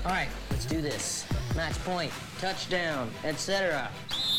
All right, let's do this. Match point, touchdown, etc.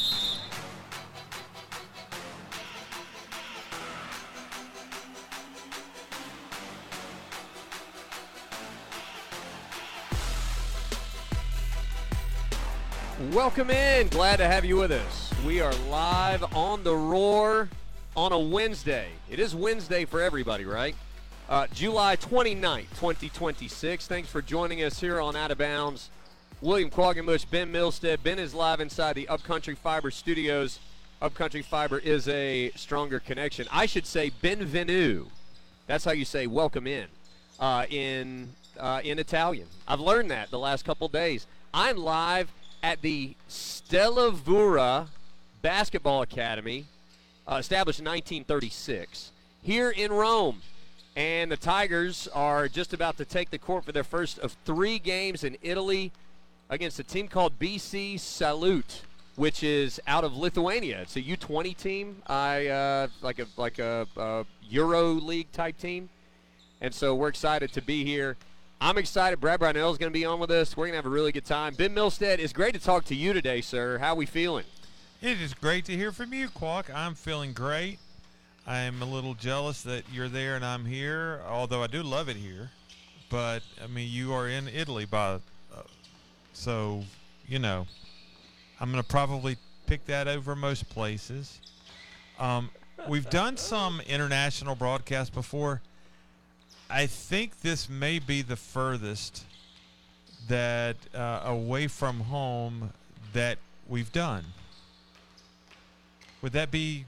Welcome in. Glad to have you with us. We are live on the Roar on a Wednesday. It is Wednesday for everybody, right? July 29th, 2026. Thanks for joining us here on Out of Bounds. William Quaggenbush, Ben Milstead. Ben is live inside the Upcountry Fiber studios. Upcountry Fiber is a stronger connection. I should say benvenue. That's how you say welcome in Italian. I've learned that the last couple days. I'm live at the Stellavura Basketball Academy, established in 1936, here in Rome. And the Tigers are just about to take the court for their first of 3 games in Italy against a team called BC Salute, which is out of Lithuania. It's a U20 team, like a Euro League type team. And so we're excited to be here. I'm excited. Brad Brownell is going to be on with us. We're going to have a really good time. Ben Milstead, it's great to talk to you today, sir. How are we feeling? It is great to hear from you, Quack. I'm feeling great. I'm a little jealous that you're there and I'm here, although I do love it here. But, I mean, you are in Italy, so, you know, I'm going to probably pick that over most places. We've done some international broadcasts before. I think this may be the furthest that away from home that we've done. Would that be?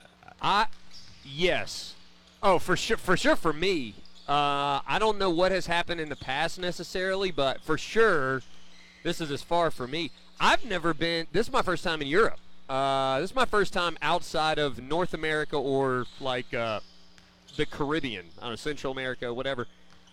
Yes. Oh, for sure for me. I don't know what has happened in the past necessarily, but for sure, this is as far for me. I've never been. This is my first time in Europe. This is my first time outside of North America or like the Caribbean, I don't know, Central America, whatever.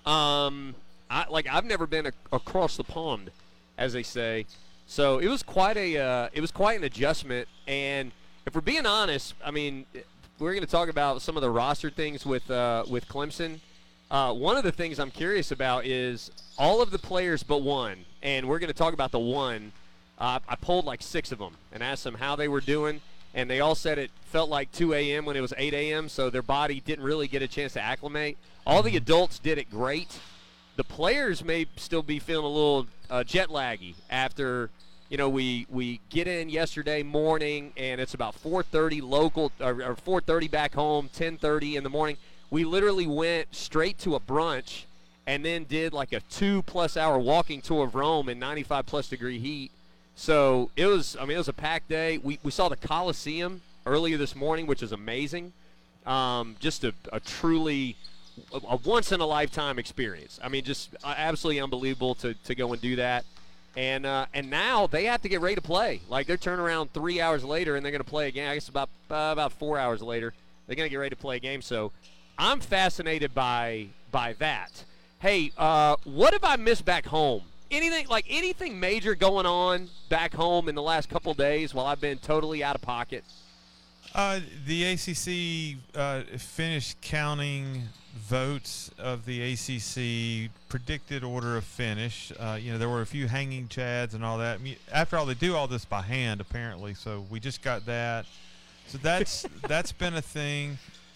I've never been across the pond, as they say. So it was quite an adjustment. And if we're being honest, I mean, we're going to talk about some of the roster things with Clemson. One of the things I'm curious about is all of the players but one, and we're going to talk about the one. I polled like 6 of them and asked them how they were doing. And they all said it felt like 2 a.m. when it was 8 a.m., so their body didn't really get a chance to acclimate. All the adults did it great. The players may still be feeling a little jet laggy after, you know, we get in yesterday morning, and it's about 4:30 local, or 4:30 back home, 10:30 in the morning. We literally went straight to a brunch and then did like a 2+ hour walking tour of Rome in 95+ degree heat. So it was a packed day. We saw the Coliseum earlier this morning, which is amazing. Just a truly a once-in-a-lifetime experience. I mean, just absolutely unbelievable to go and do that. And now they have to get ready to play. Like, they're turning around 3 hours later, and they're going to play a game. I guess about 4 hours later, they're going to get ready to play a game. So I'm fascinated by that. Hey, what have I missed back home? Anything major going on back home in the last couple days while I've been totally out of pocket? The ACC finished counting votes of the ACC predicted order of finish. There were a few hanging chads and all that. I mean, after all, they do all this by hand apparently. So we just got that. So that's been a thing.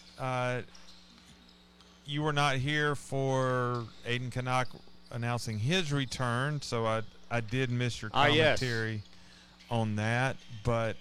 You were not here for Aiden Canuck announcing his return, so I did miss your commentary on that. But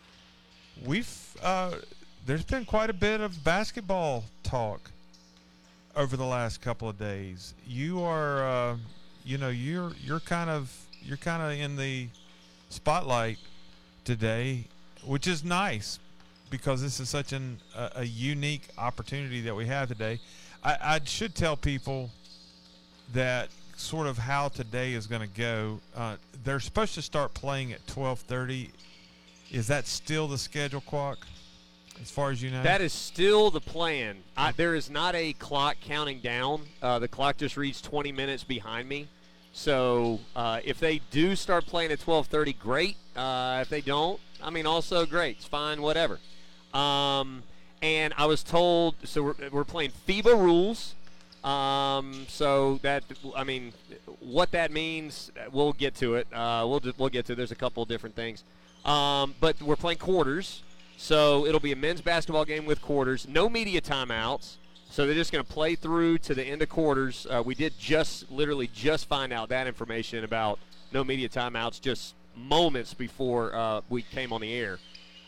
there's been quite a bit of basketball talk over the last couple of days. You are, you're kind of in the spotlight today, which is nice because this is such a unique opportunity that we have today. I should tell people that sort of how today is going to go. They're supposed to start playing at 12:30. Is that still the schedule, Quack, as far as you know? That is still the plan. There is not a clock counting down. The clock just reads 20 minutes behind me. So if they do start playing at 12:30, great. If they don't, I mean, also great. It's fine, whatever. And I was told, so we're playing FIBA rules. So that, I mean, what that means, we'll get to it. We'll get to it. There's a couple of different things. But we're playing quarters, so it'll be a men's basketball game with quarters. No media timeouts, so they're just going to play through to the end of quarters. We did literally just find out that information about no media timeouts just moments before we came on the air.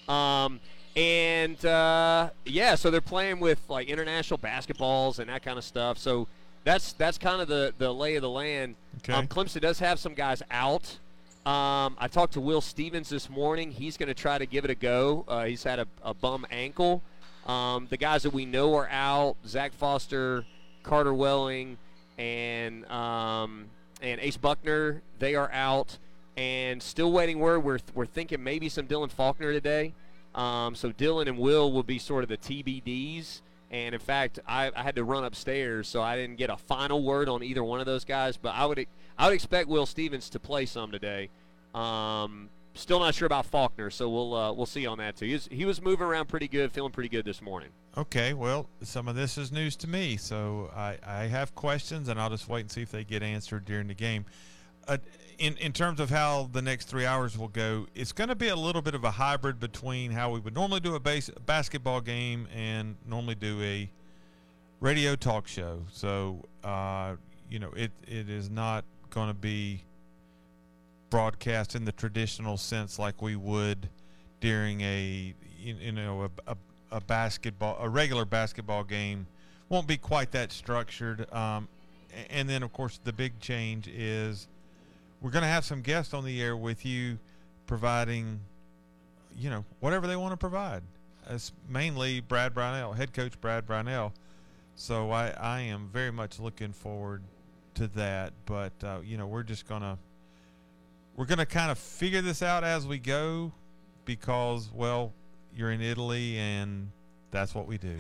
Yeah, so they're playing with like international basketballs and that kind of stuff. So that's kind of the lay of the land. Okay. Clemson does have some guys out. I talked to Will Stevens this morning. He's going to try to give it a go. He's had a bum ankle. The guys that we know are out: Zach Foster, Carter Welling, and Ace Buckner. They are out, and still waiting word. We're thinking maybe some Dylan Faulkner today. So Dylan and Will be sort of the TBDs. And, in fact, I had to run upstairs, so I didn't get a final word on either one of those guys. But I would expect Will Stevens to play some today. Still not sure about Faulkner, so we'll see on that too. He was moving around pretty good, feeling pretty good this morning. Okay, well, some of this is news to me, so I have questions, and I'll just wait and see if they get answered during the game. In terms of how the next 3 hours will go, it's going to be a little bit of a hybrid between how we would normally do a basketball game and normally do a radio talk show. So, it is not going to be broadcast in the traditional sense like we would during a regular basketball game. Won't be quite that structured. And then, of course, the big change is we're going to have some guests on the air with you providing, whatever they want to provide. It's mainly Brad Brownell, head coach Brad Brownell. So I am very much looking forward to that. But, we're going to kind of figure this out as we go because, well, you're in Italy and that's what we do.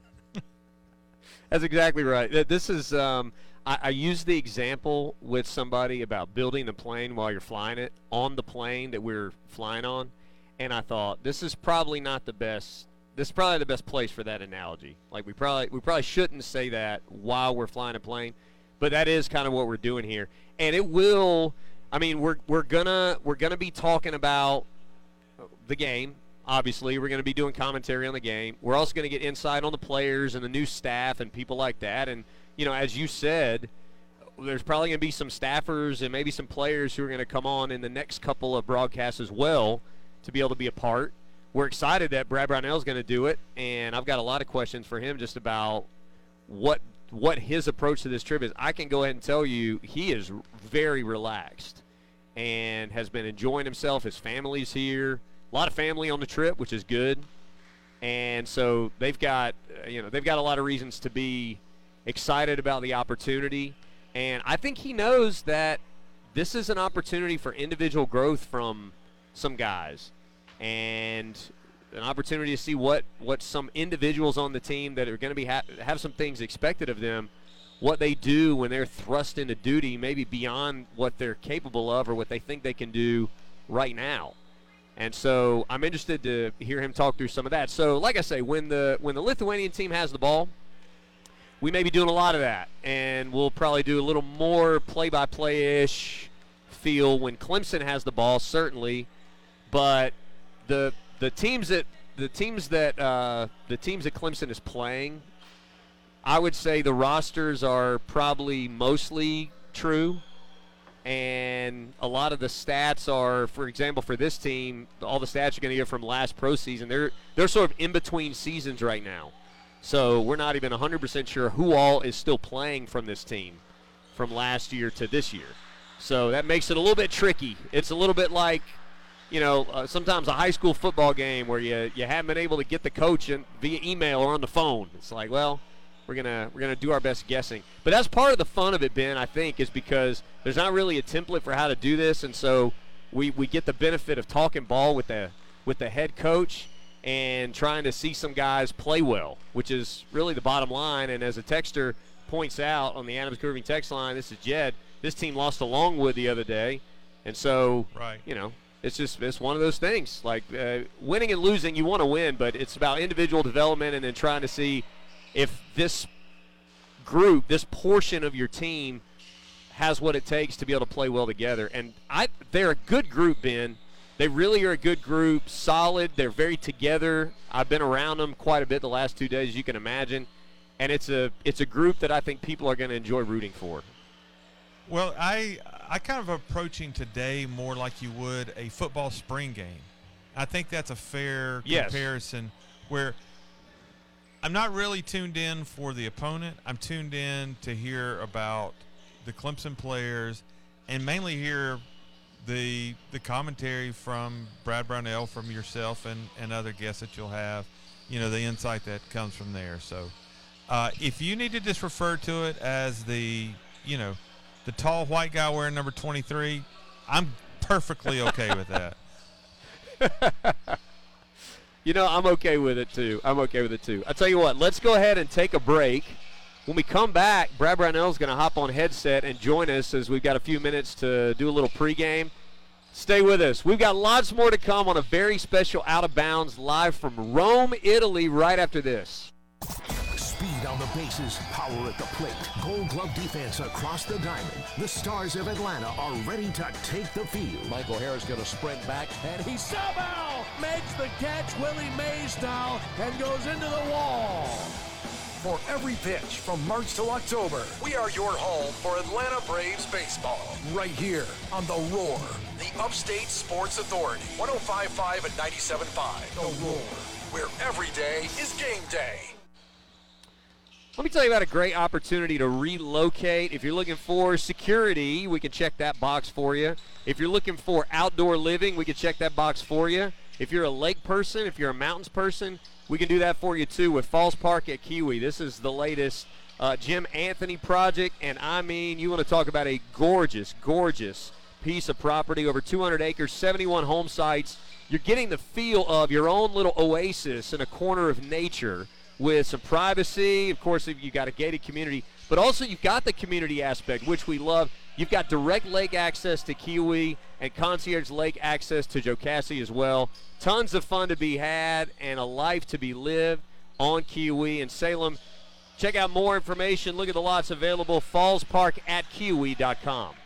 That's exactly right. This is I used the example with somebody about building the plane while you're flying it on the plane that we're flying on, and I thought this is probably not the best. This is probably the best place for that analogy. Like we probably shouldn't say that while we're flying a plane, but that is kind of what we're doing here, and it will. I mean, we're gonna be talking about the game. Obviously, we're going to be doing commentary on the game. We're also going to get insight on the players and the new staff and people like that. And, as you said, there's probably going to be some staffers and maybe some players who are going to come on in the next couple of broadcasts as well to be able to be a part. We're excited that Brad Brownell is going to do it, and I've got a lot of questions for him just about what his approach to this trip is. I can go ahead and tell you he is very relaxed and has been enjoying himself. His family's here. A lot of family on the trip, which is good, and so they've got a lot of reasons to be excited about the opportunity. And I think he knows that this is an opportunity for individual growth from some guys, and an opportunity to see what some individuals on the team that are going to be have some things expected of them, what they do when they're thrust into duty, maybe beyond what they're capable of or what they think they can do right now. And so I'm interested to hear him talk through some of that. So, like I say, when the Lithuanian team has the ball, we may be doing a lot of that, and we'll probably do a little more play-by-play-ish feel when Clemson has the ball, certainly. But the teams that Clemson is playing, I would say the rosters are probably mostly true. And a lot of the stats are, for example, for this team, all the stats you're going to get from last pro season, they're sort of in between seasons right now. So we're not even 100% sure who all is still playing from this team from last year to this year. So that makes it a little bit tricky. It's a little bit like, sometimes a high school football game where you haven't been able to get the coach via email or on the phone. It's like, well, we're gonna do our best guessing. But that's part of the fun of it, Ben, I think, is because there's not really a template for how to do this, and so we get the benefit of talking ball with the head coach and trying to see some guys play well, which is really the bottom line. And as a texter points out on the Adams Curving text line, this is Jed, this team lost to Longwood the other day, and so right. It's one of those things. Like winning and losing, you want to win, but it's about individual development and then trying to see if this group, this portion of your team has what it takes to be able to play well together. And they're a good group, Ben. They really are a good group, solid. They're very together. I've been around them quite a bit the last 2 days, as you can imagine. And it's a group that I think people are going to enjoy rooting for. Well, I kind of approaching today more like you would a football spring game. I think that's a fair comparison where I'm not really tuned in for the opponent. I'm tuned in to hear about the Clemson players and mainly hear the commentary from Brad Brownell, from yourself and other guests that you'll have, the insight that comes from there. So if you need to just refer to it as the tall white guy wearing number 23, I'm perfectly okay with that. I'm okay with it too. I tell you what, let's go ahead and take a break. When we come back, Brad Brownell's going to hop on headset and join us as we've got a few minutes to do a little pregame. Stay with us. We've got lots more to come on a very special Out of Bounds live from Rome, Italy, right after this. Speed on the bases, power at the plate, Gold Glove defense across the diamond. The Stars of Atlanta are ready to take the field. Michael Harris going to sprint back, and he somehow makes the catch Willie Mays style and goes into the wall. For every pitch from March to October, we are your home for Atlanta Braves baseball. Right here on The Roar, the Upstate Sports Authority. 105.5 and 97.5. The Roar, where every day is game day. Let me tell you about a great opportunity to relocate. If you're looking for security, we can check that box for you. If you're looking for outdoor living, we can check that box for you. If you're a lake person, if you're a mountains person, we can do that for you too with Falls Park at Kiwi. This is the latest Jim Anthony project, and I mean, you want to talk about a gorgeous, gorgeous piece of property, over 200 acres, 71 home sites. You're getting the feel of your own little oasis in a corner of nature with some privacy. Of course, you got a gated community, but also you've got the community aspect, which we love. You've got direct lake access to Kiwi and concierge lake access to Jocassee as well. Tons of fun to be had and a life to be lived on Kiwi and Salem. Check out more information. Look at the lots available. fallsparkatkiwi.com.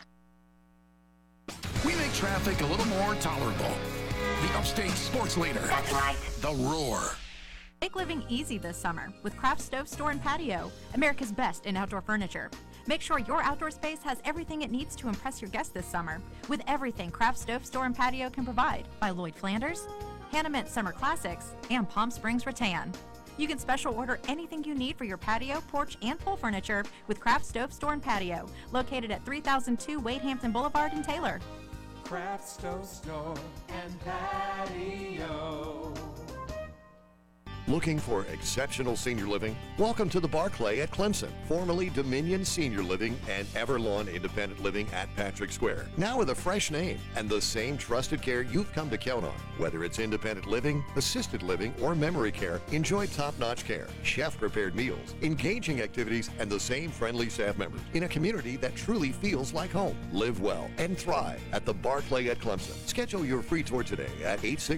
We make traffic a little more tolerable. The Upstate Sports Leader. That's right. The Roar. Make living easy this summer with Craft Stove Store and Patio, America's best in outdoor furniture. Make sure your outdoor space has everything it needs to impress your guests this summer with everything Craft Stove Store and Patio can provide by Lloyd Flanders, Hannah Mint Summer Classics, and Palm Springs Rattan. You can special order anything you need for your patio, porch, and pool furniture with Craft Stove Store and Patio, located at 3002 Wade Hampton Boulevard in Taylor. Craft Stove Store and Patio. Looking for exceptional senior living? Welcome to the Barclay at Clemson, formerly Dominion Senior Living and Everlawn Independent Living at Patrick Square. Now with a fresh name and the same trusted care you've come to count on. Whether it's independent living, assisted living, or memory care, enjoy top-notch care, chef-prepared meals, engaging activities, and the same friendly staff members in a community that truly feels like home. Live well and thrive at the Barclay at Clemson. Schedule your free tour today at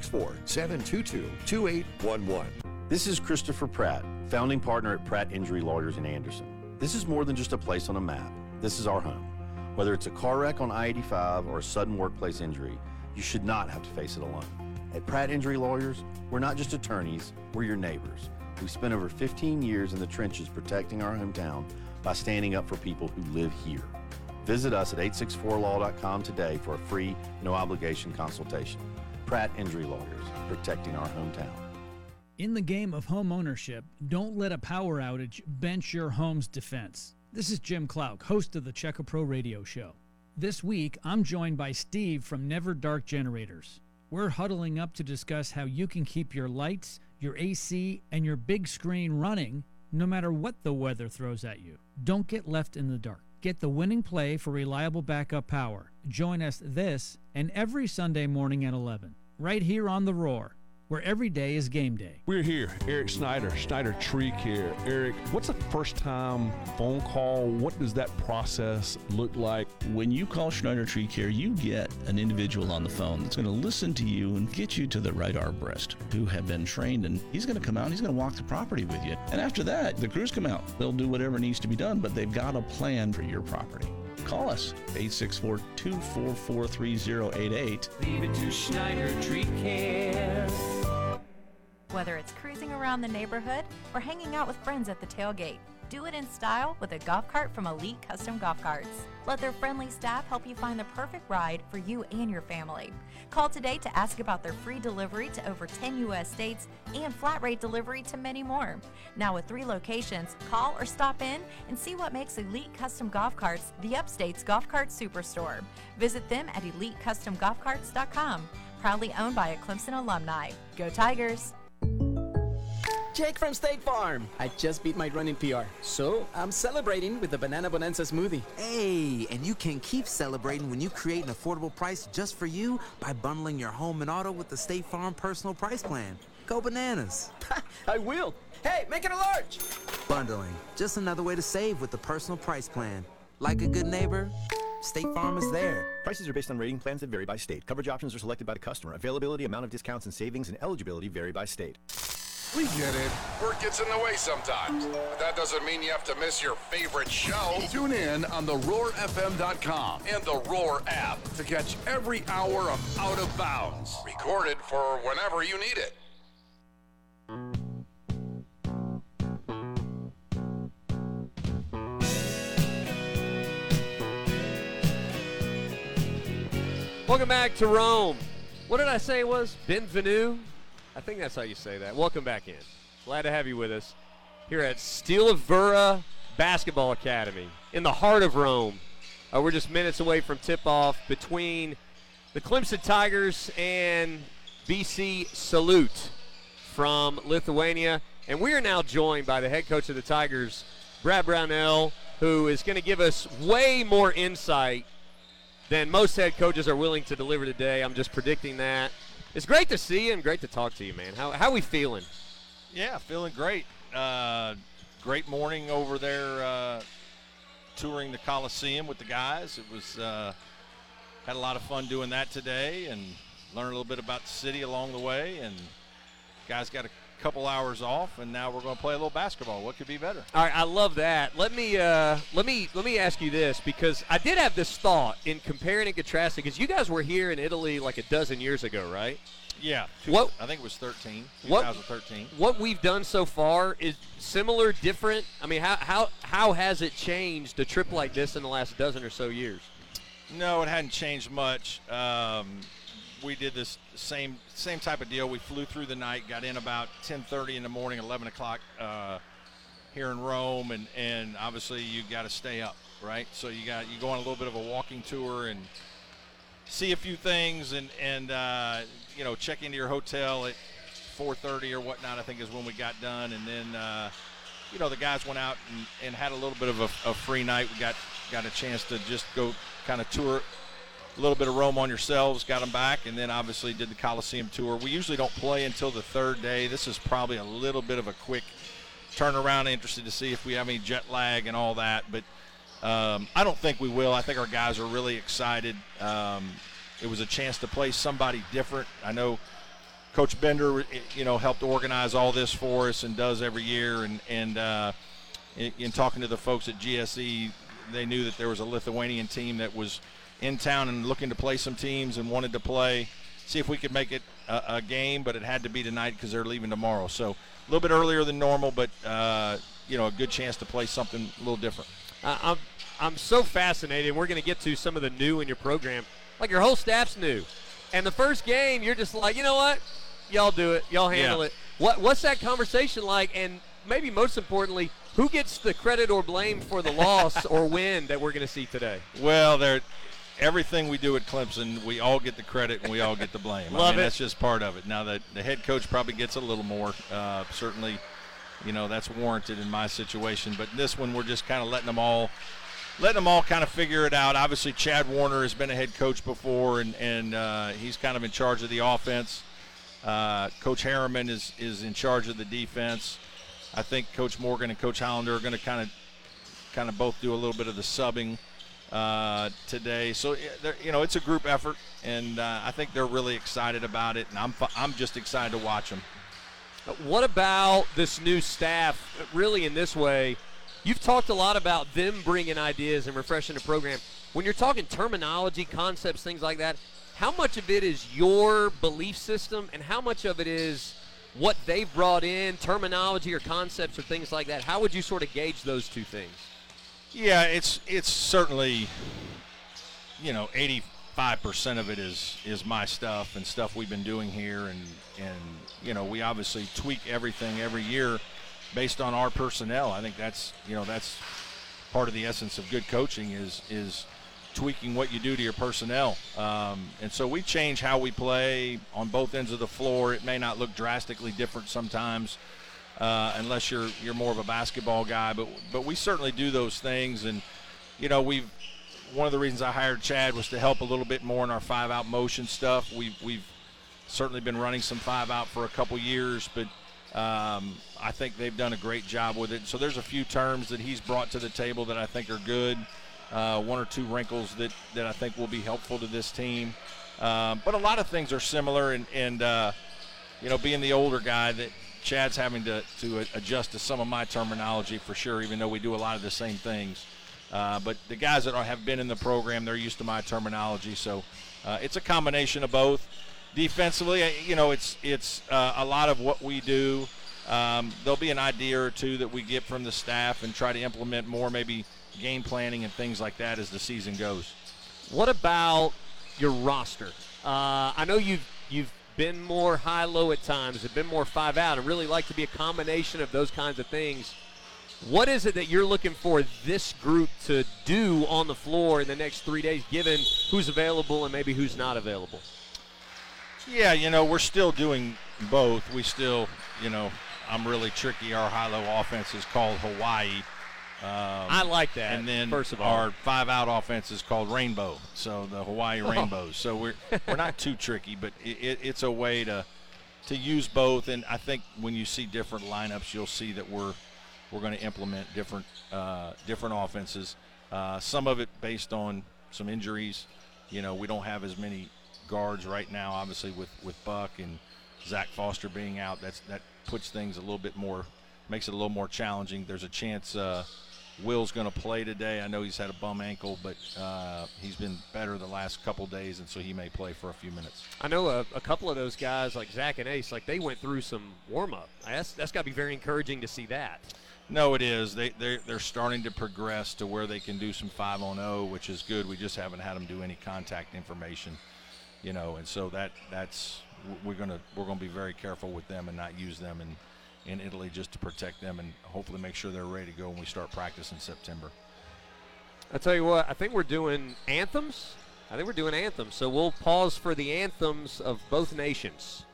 864-722-2811. This is Christopher Pratt, founding partner at Pratt Injury Lawyers in Anderson. This is more than just a place on a map. This is our home. Whether it's a car wreck on I-85 or a sudden workplace injury, you should not have to face it alone. At Pratt Injury Lawyers, we're not just attorneys, we're your neighbors. We've spent over 15 years in the trenches protecting our hometown by standing up for people who live here. Visit us at 864law.com today for a free, no-obligation consultation. Pratt Injury Lawyers, protecting our hometown. In the game of home ownership, don't let a power outage bench your home's defense. This is Jim Clouk, host of the Checker Pro Radio Show. This week, I'm joined by Steve from Never Dark Generators. We're huddling up to discuss how you can keep your lights, your AC, and your big screen running no matter what the weather throws at you. Don't get left in the dark. Get the winning play for reliable backup power. Join us this and every Sunday morning at 11, right here on The Roar, where every day is game day. We're here, Eric Snyder, Snyder Tree Care. Eric, what's a first-time phone call? What does that process look like? When you call Schneider Tree Care, you get an individual on the phone that's going to listen to you and get you to the right arborist who have been trained, and he's going to come out and he's going to walk the property with you. And after that, the crews come out. They'll do whatever needs to be done, but they've got a plan for your property. Call us, 864-244-3088. Leave it to Schneider Tree Care. Whether it's cruising around the neighborhood or hanging out with friends at the tailgate, do it in style with a golf cart from Elite Custom Golf Carts. Let their friendly staff help you find the perfect ride for you and your family. Call today to ask about their free delivery to over 10 U.S. states and flat rate delivery to many more. Now with 3 locations, call or stop in and see what makes Elite Custom Golf Carts the Upstate's Golf Cart Superstore. Visit them at EliteCustomGolfCarts.com. Proudly owned by a Clemson alumni. Go Tigers! Jake from State Farm. I just beat my running PR, so I'm celebrating with the Banana Bonanza smoothie. Hey, and you can keep celebrating when you create an affordable price just for you by bundling your home and auto with the State Farm Personal Price Plan. Go bananas. I will. Hey, make it a large. Bundling, just another way to save with the Personal Price Plan. Like a good neighbor, State Farm is there. Prices are based on rating plans that vary by state. Coverage options are selected by the customer. Availability, amount of discounts and savings, and eligibility vary by state. We get it. Work gets in the way sometimes. But that doesn't mean you have to miss your favorite show. Tune in on the RoarFM.com and the Roar app to catch every hour of Out of Bounds. Recorded for whenever you need it. Welcome back to Rome. What did I say it was? Bienvenue? I think that's how you say that. Welcome back in. Glad to have you with us here at Steel Avura Basketball Academy in the heart of Rome. We're just minutes away from tip-off between the Clemson Tigers and BC Salute from Lithuania. And we are now joined by the head coach of the Tigers, Brad Brownell, who is going to give us way more insight than most head coaches are willing to deliver today. I'm just predicting that. It's great to see you and great to talk to you, man. How are we feeling? Yeah, feeling great. Great morning over there touring the Coliseum with the guys. It was had a lot of fun doing that today and learned a little bit about the city along the way. And guys got a couple hours off, and now we're going to play a little basketball. What could be better? All right, I love that. Let me ask you this, because I did have this thought in comparing and contrasting, because you guys were here in Italy like a dozen years ago, right? Yeah. I think it was 2013. What we've done so far is similar, different? I mean, how has it changed a trip like this in the last dozen or so years? No, it hadn't changed much. We did this same type of deal. We flew through the night, got in about 10:30 in the morning, 11 o'clock here in Rome, and obviously you got to stay up, right? So you go on a little bit of a walking tour and see a few things, and check into your hotel at 4:30 or whatnot, I think is when we got done. And then the guys went out and had a little bit of a free night. We got a chance to just go kind of tour a little bit of Rome on yourselves, got them back, and then obviously did the Coliseum tour. We usually don't play until the third day. This is probably a little bit of a quick turnaround, interested to see if we have any jet lag and all that, but I don't think we will. I think our guys are really excited. It was a chance to play somebody different. I know Coach Bender, helped organize all this for us and does every year, and in talking to the folks at GSE, they knew that there was a Lithuanian team that was in town and looking to play some teams and wanted to see if we could make it a game, but it had to be tonight because they're leaving tomorrow. So a little bit earlier than normal, but a good chance to play something a little different. I'm so fascinated. We're going to get to some of the new in your program. Like, your whole staff's new. And the first game, you're just like, you know what? Y'all do it. Y'all handle it. What's that conversation like? And maybe most importantly, who gets the credit or blame for the loss or win that we're going to see today? Well, everything we do at Clemson, we all get the credit and we all get the blame. Love it. That's just part of it. Now, the head coach probably gets a little more. Certainly, that's warranted in my situation. But this one, we're just kind of letting them all kind of figure it out. Obviously, Chad Warner has been a head coach before, and he's kind of in charge of the offense. Coach Harriman is in charge of the defense. I think Coach Morgan and Coach Hollander are going to kind of both do a little bit of the subbing today. So it's a group effort, and I think they're really excited about it, and I'm just excited to watch them. What about this new staff? Really, in this way, you've talked a lot about them bringing ideas and refreshing the program. When you're talking terminology, concepts, things like that, how much of it is your belief system, and how much of it is what they've brought in, terminology or concepts or things like that? How would you sort of gauge those two things? Yeah, it's certainly, 85% of it is my stuff and stuff we've been doing here, and we obviously tweak everything every year based on our personnel. I think that's part of the essence of good coaching is tweaking what you do to your personnel. And so we change how we play on both ends of the floor. It may not look drastically different sometimes, unless you're more of a basketball guy, but we certainly do those things. And one of the reasons I hired Chad was to help a little bit more in our 5-out motion stuff. We've certainly been running some 5-out for a couple years, but I think they've done a great job with it. So there's a few terms that he's brought to the table that I think are good. One or two wrinkles that I think will be helpful to this team. But a lot of things are similar, and being the older guy, that Chad's having to adjust to some of my terminology for sure, even though we do a lot of the same things. But the guys that have been in the program, they're used to my terminology. So it's a combination of both. Defensively, it's a lot of what we do. There'll be an idea or two that we get from the staff and try to implement more, maybe game planning and things like that as the season goes. What about your roster? I know you've been more high-low at times, have been more 5-out, and really like to be a combination of those kinds of things. What is it that you're looking for this group to do on the floor in the next 3 days, given who's available and maybe who's not available? Yeah, we're still doing both. We still, I'm really tricky. Our high-low offense is called Hawaii. I like that. And then first of all, our 5-out offense is called Rainbow, so the Hawaii Rainbows. So we're not too tricky, but it's a way to use both. And I think when you see different lineups, you'll see that we're going to implement different offenses. Some of it based on some injuries. We don't have as many guards right now, obviously with Buck and Zach Foster being out. That puts things a little bit more, makes it a little more challenging. There's a chance Will's going to play today. I know he's had a bum ankle, but he's been better the last couple days, and so he may play for a few minutes. I know a couple of those guys, like Zach and Ace, like they went through some warm-up. That's got to be very encouraging to see that. No, it is. They're starting to progress to where they can do some 5-on-0, which is good. We just haven't had them do any contact information, and so that's we're gonna be very careful with them and not use them in Italy just to protect them and hopefully make sure they're ready to go when we start practice in September. I'll tell you what, I think we're doing anthems. So we'll pause for the anthems of both nations.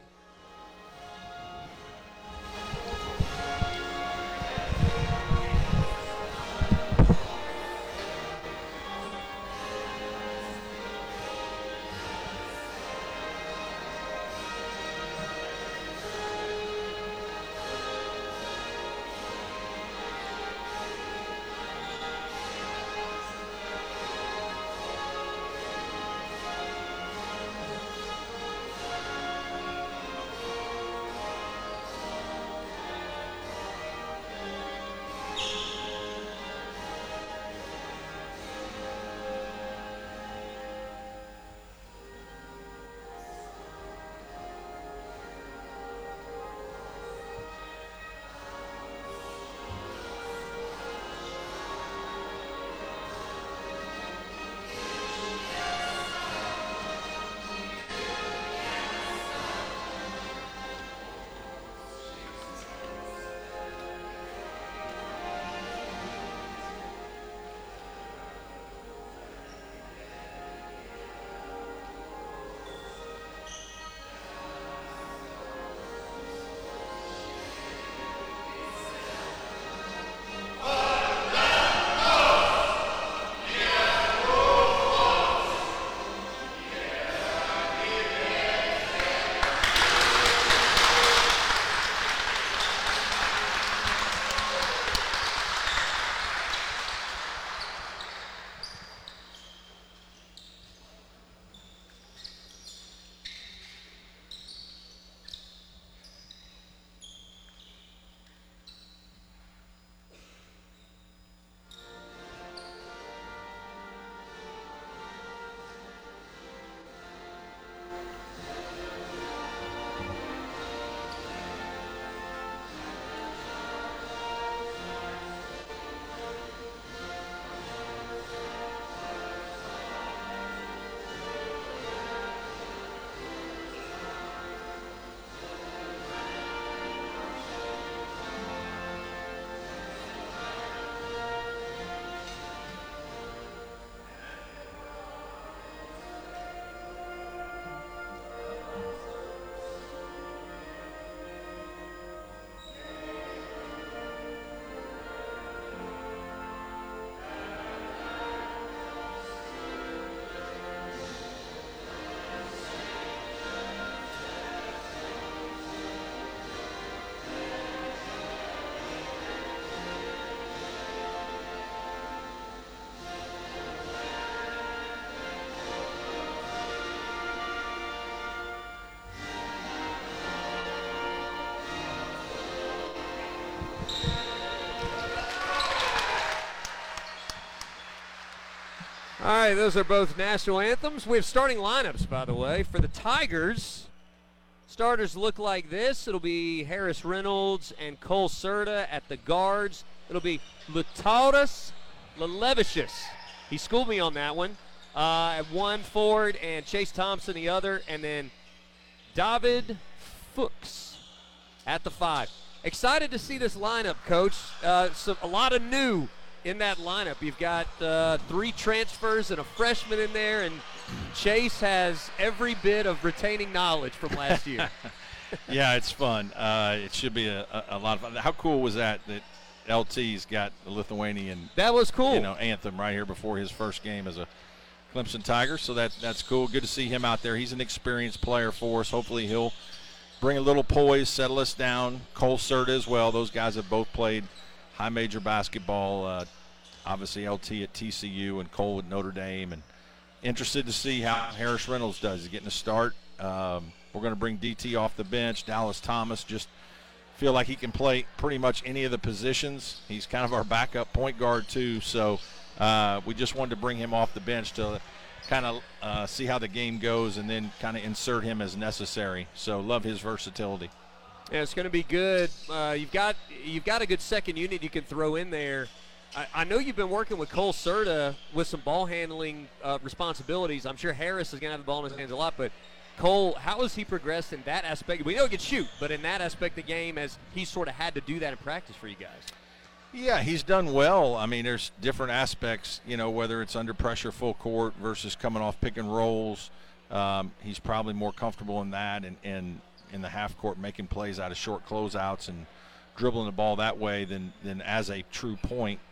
All right, those are both national anthems. We have starting lineups, by the way. For the Tigers, starters look like this. It'll be Harris Reynolds and Cole Serta at the guards. It'll be Lutautas Lelevicius. He schooled me on that one. At one forward and Chase Thompson the other. And then David Fuchs at the 5. Excited to see this lineup, Coach. A lot of new in that lineup. You've got 3 transfers and a freshman in there, and Chase has every bit of retaining knowledge from last year. Yeah, it's fun. It should be a lot of fun. How cool was that LT's got the Lithuanian that was cool. Anthem right here before his first game as a Clemson Tiger, so that's cool. Good to see him out there. He's an experienced player for us. Hopefully he'll bring a little poise, settle us down. Cole Serta as well. Those guys have both played high major basketball, obviously LT at TCU and Cole at Notre Dame, and interested to see how Harris Reynolds does. He's getting a start. We're going to bring DT off the bench. Dallas Thomas just feel like he can play pretty much any of the positions. He's kind of our backup point guard too, so we just wanted to bring him off the bench to kind of see how the game goes and then kind of insert him as necessary. So love his versatility. Yeah, it's going to be good. You've got a good second unit you can throw in there. I know you've been working with Cole Serta with some ball handling responsibilities. I'm sure Harris is going to have the ball in his hands a lot, but Cole, how has he progressed in that aspect? We know he can shoot, but in that aspect of the game, as he sort of had to do that in practice for you guys. Yeah, he's done well. I mean, there's different aspects, whether it's under pressure full court versus coming off pick and rolls. He's probably more comfortable in that and in the half court making plays out of short closeouts and dribbling the ball that way than as a true point.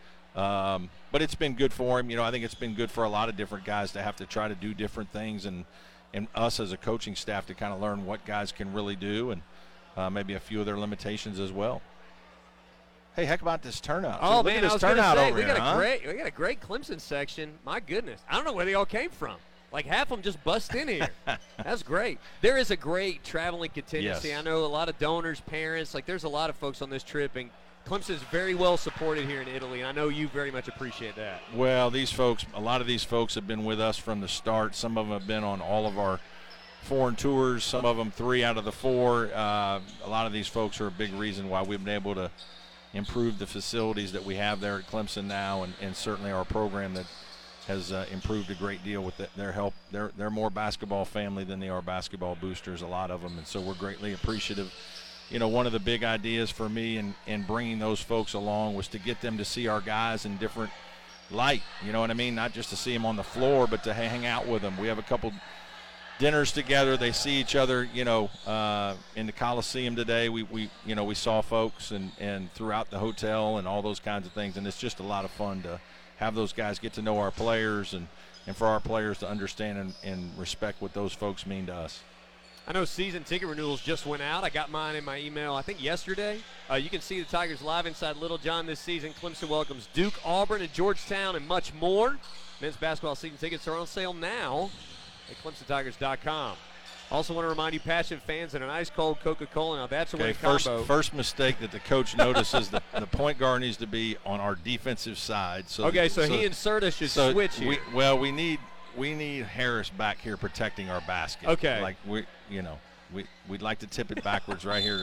But it's been good for him. I think it's been good for a lot of different guys to have to try to do different things and us as a coaching staff to kind of learn what guys can really do and maybe a few of their limitations as well. Hey, heck about this turnout. Oh, Look man, at this I was going to turnout say, over we here, got a great Clemson section. My goodness. I don't know where they all came from. Like half of them just bust in here. That's great. There is a great traveling contingency. Yes. I know a lot of donors, parents. There's a lot of folks on this trip, and Clemson is very well supported here in Italy, and I know you very much appreciate that. Well, a lot of these folks have been with us from the start. Some of them have been on all of our foreign tours, some of them 3 out of the 4. A lot of these folks are a big reason why we've been able to improve the facilities that we have there at Clemson now, and certainly our program that has improved a great deal with their help. They're more basketball family than they are basketball boosters, a lot of them, and so we're greatly appreciative. One of the big ideas for me in bringing those folks along was to get them to see our guys in different light, you know what I mean? Not just to see them on the floor, but to hang out with them. We have a couple dinners together. They see each other, in the Coliseum today. We saw folks and throughout the hotel and all those kinds of things, and it's just a lot of fun to have those guys get to know our players and for our players to understand and respect what those folks mean to us. I know season ticket renewals just went out. I got mine in my email, I think, yesterday. You can see the Tigers live inside Little John this season. Clemson welcomes Duke, Auburn, and Georgetown, and much more. Men's basketball season tickets are on sale now at ClemsonTigers.com. Also want to remind you, passionate fans, that an ice-cold Coca-Cola, now that's a winning combo. First mistake that the coach notices, the point guard needs to be on our defensive side. So he and Serta should switch here. We need Harris back here protecting our basket. Okay. We'd like to tip it backwards right here.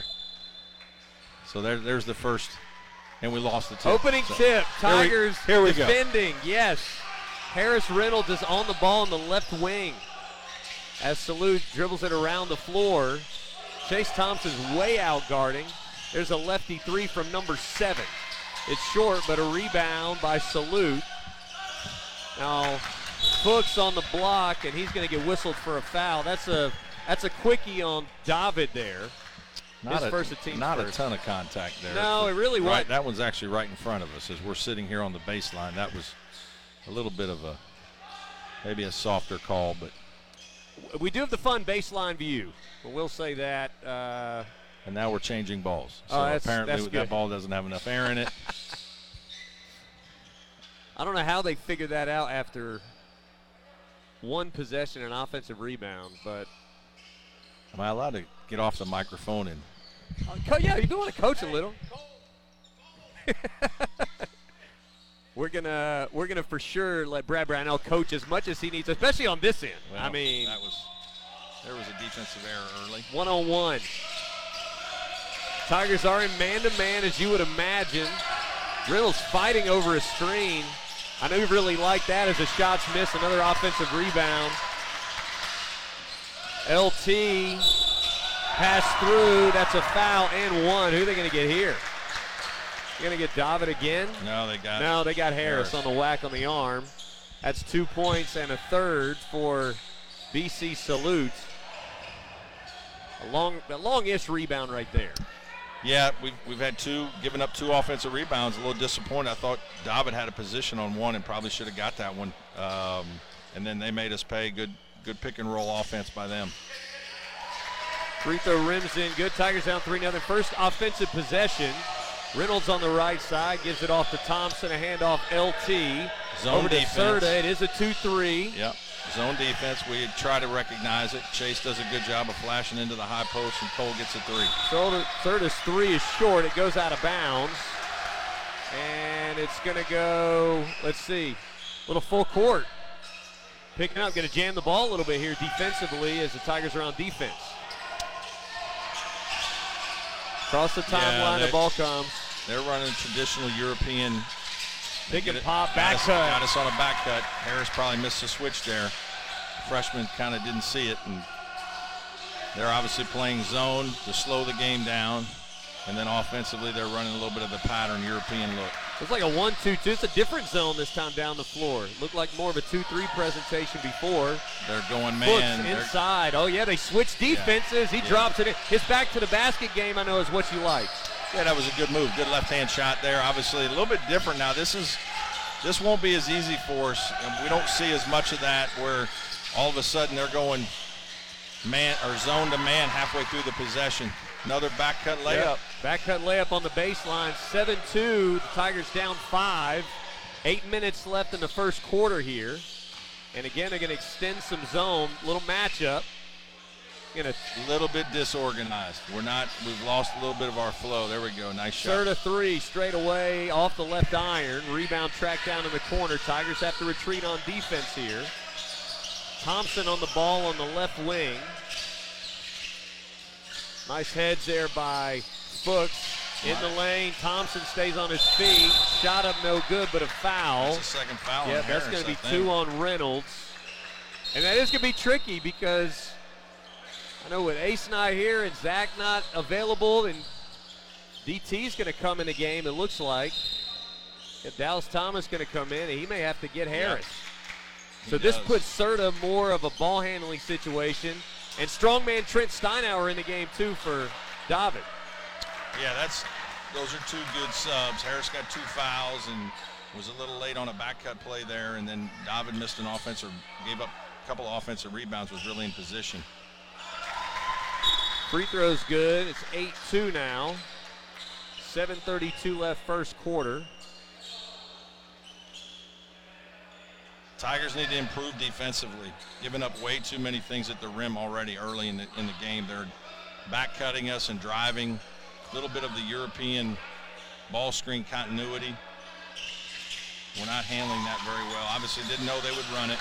So there's the first, and we lost the tip. Opening tip, Tigers here we defending. Go. Yes. Harris Reynolds is on the ball in the left wing as Salute dribbles it around the floor. Chase Thompson's way out guarding. There's a lefty 3 from number 7. It's short, but a rebound by Salute. Now, Fuchs on the block, and he's going to get whistled for a foul. That's a quickie on David there. Not a ton of contact there. No, it really wasn't. That one's actually right in front of us as we're sitting here on the baseline. That was a little bit of maybe a softer call, but we do have the fun baseline view. But we'll say that. And now we're changing balls. So apparently that ball doesn't have enough air in it. I don't know how they figured that out after one possession and offensive rebound, but. Am I allowed to get off the microphone and? Yeah, you do want to coach a little. we're gonna for sure let Brad Brownell coach as much as he needs, especially on this end. Well, I mean, there was a defensive error early. 1-on-1. Tigers are in man-to-man, as you would imagine. Reynolds fighting over a screen. I know you really like that as the shots miss. Another offensive rebound. LT pass through. That's a foul and one. Who are they going to get here? You're going to get David again? No, they got Harris on the whack on the arm. That's 2 points and a third for BC Salute. A long-ish rebound right there. Yeah, we've had given up 2 offensive rebounds. A little disappointed. I thought David had a position on one and probably should have got that one. And then they made us pay. Good pick and roll offense by them. Free throw rims in good. Tigers down 3-0. First offensive possession. Reynolds on the right side gives it off to Thompson. A handoff LT. Zone over defense. to Serta. It is a 2-3. Yep. Zone defense, we try to recognize it. Chase does a good job of flashing into the high post, and Cole gets a 3. Serta's 3 is short. It goes out of bounds. And it's going to go, let's see, a little full court. Picking up, going to jam the ball a little bit here defensively as the Tigers are on defense. Across the timeline, the ball comes. They're running traditional European. Pick and pop, back cut. Got us on a back cut. Harris probably missed the switch there. Freshman kind of didn't see it, and they're obviously playing zone to slow the game down. And then offensively, they're running a little bit of the pattern European look. It's like a 1-2-2. It's a different zone this time down the floor. Looked like more of a 2-3 presentation before. They're going man. Brooks inside. Oh, yeah, they switch defenses. He drops it in. His back to the basket game, I know, is what you like. Yeah, that was a good move. Good left-hand shot there. Obviously, a little bit different now. This won't be as easy for us. We don't see as much of that where all of a sudden they're going man or zone to man halfway through the possession. Another back cut layup. Yep. Back cut layup on the baseline. 7-2. The Tigers down 5. 8 minutes left in the first quarter here. And again, they're going to extend some zone. Little matchup. A little bit disorganized. We've lost a little bit of our flow. There we go. Nice shot. Serta 3 straight away off the left iron. Rebound tracked down in the corner. Tigers have to retreat on defense here. Thompson on the ball on the left wing. Nice heads there by Fuchs. In the lane, Thompson stays on his feet. Shot up no good, but a foul. That's the second foul. Yeah, that's going to be 2 on Reynolds. And that is going to be tricky because I know with Ace not here and Zach not available, and DT's going to come in the game, it looks like. If Dallas Thomas going to come in, and he may have to get Harris. Yeah, so this puts Serta more of a ball handling situation. And strongman Trent Steinauer in the game, too, for David. Yeah, those are 2 good subs. Harris got 2 fouls and was a little late on a back cut play there, and then David missed an offensive, gave up a couple of offensive rebounds, was really in position. Free throw's good. It's 8-2 now. 7:32 left first quarter. Tigers need to improve defensively. Giving up way too many things at the rim already early in the game. They're back cutting us and driving. A little bit of the European ball screen continuity. We're not handling that very well. Obviously didn't know they would run it.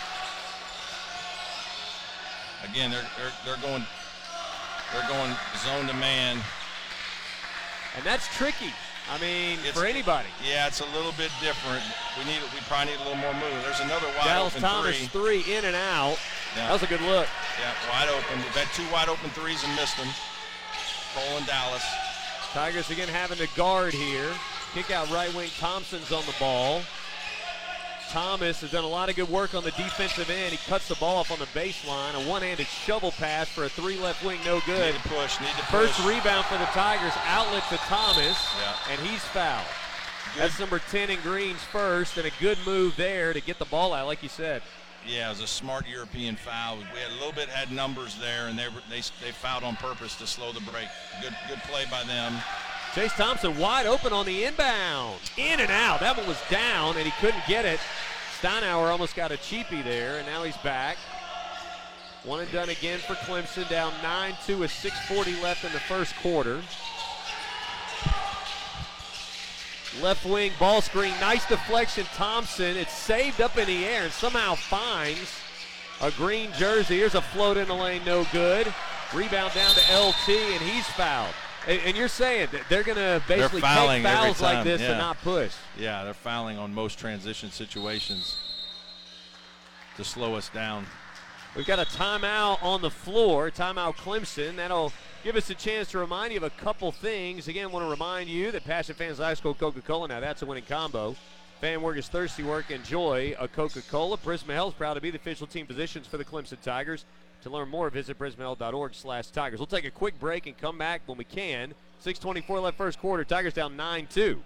Again, they're going zone to man. And that's tricky. I mean, for anybody. Yeah, it's a little bit different. We probably need a little more movement. There's another wide Dallas open Thomas 3 in and out. Yeah. That was a good look. Yeah, wide open. We've had 2 wide open threes and missed them. Cole and Dallas. Tigers again having to guard here. Kick out right wing. Thompson's on the ball. Thomas has done a lot of good work on the defensive end. He cuts the ball off on the baseline. A one-handed shovel pass for a 3 left wing, no good. Need to push. First rebound for the Tigers. Outlet to Thomas, and he's fouled. Good. That's number 10 in Green's first, and a good move there to get the ball out, like you said. Yeah, it was a smart European foul. We had numbers there, and they fouled on purpose to slow the break. Good play by them. Chase Thompson wide open on the inbound. In and out. That one was down, and he couldn't get it. Steinauer almost got a cheapie there, and now he's back. One and done again for Clemson, down 9-2 with 6:40 left in the first quarter. Left wing ball screen, nice deflection. Thompson, it's saved up in the air and somehow finds a green jersey. Here's a float in the lane, no good. Rebound down to LT, and he's fouled. And you're saying that they're going to basically take fouls like this and not push. Yeah, they're fouling on most transition situations to slow us down. We've got a timeout on the floor, timeout Clemson. That'll give us a chance to remind you of a couple things. Again, want to remind you that Passion Fans Ice Cold Coca-Cola, now that's a winning combo. Fan work is thirsty work. Enjoy a Coca-Cola. Prisma Health, proud to be the official team physicians for the Clemson Tigers. To learn more, visit prismahealth.org/Tigers. We'll take a quick break and come back when we can. 6:24 left first quarter. Tigers down 9-2.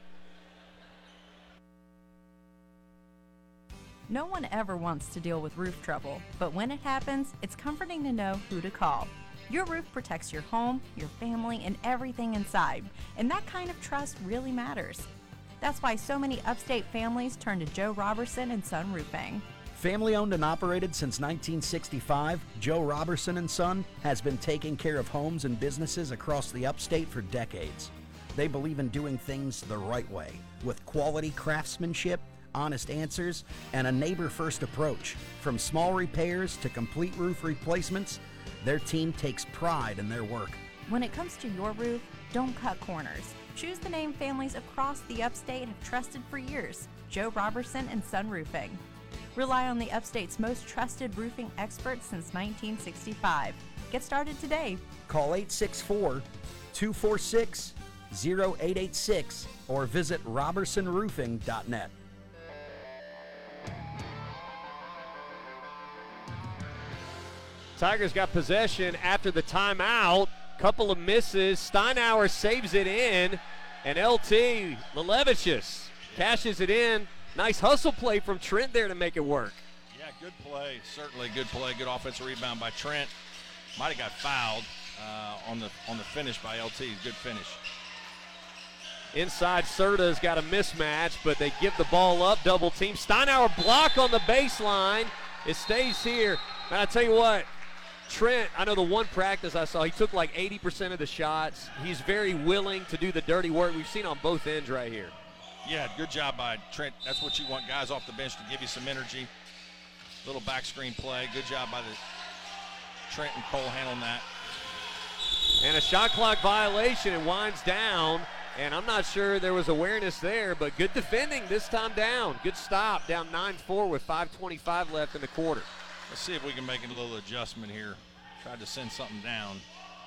No one ever wants to deal with roof trouble, but when it happens, it's comforting to know who to call. Your roof protects your home, your family, and everything inside, and that kind of trust really matters. That's why so many upstate families turn to Joe Robertson and Son Roofing. Family owned and operated since 1965, Joe Robertson & Son has been taking care of homes and businesses across the upstate for decades. They believe in doing things the right way, with quality craftsmanship, honest answers, and a neighbor-first approach. From small repairs to complete roof replacements, their team takes pride in their work. When it comes to your roof, don't cut corners. Choose the name families across the upstate have trusted for years, Joe Robertson and Son Roofing. Rely on the upstate's most trusted roofing experts since 1965. Get started today. Call 864-246-0886 or visit robertsonroofing.net. Tigers got possession after the timeout. Couple of misses. Steinauer saves it in, and LT Lelevicius cashes it in. Nice hustle play from Trent there to make it work. Yeah, good play. Certainly good play. Good offensive rebound by Trent. Might have got fouled on the finish by LT. Good finish. Inside, Serta's got a mismatch, but they give the ball up. Double team. Steinauer block on the baseline. It stays here. And I tell you what, Trent, I know the one practice I saw, he took like 80% of the shots. He's very willing to do the dirty work. We've seen on both ends right here. Yeah, good job by Trent. That's what you want, guys off the bench to give you some energy. Little back screen play. Good job by the Trent and Cole handling that. And a shot clock violation. It winds down, and I'm not sure there was awareness there, but good defending this time down. Good stop, down 9-4 with 5:25 left in the quarter. Let's see if we can make a little adjustment here. Tried to send something down.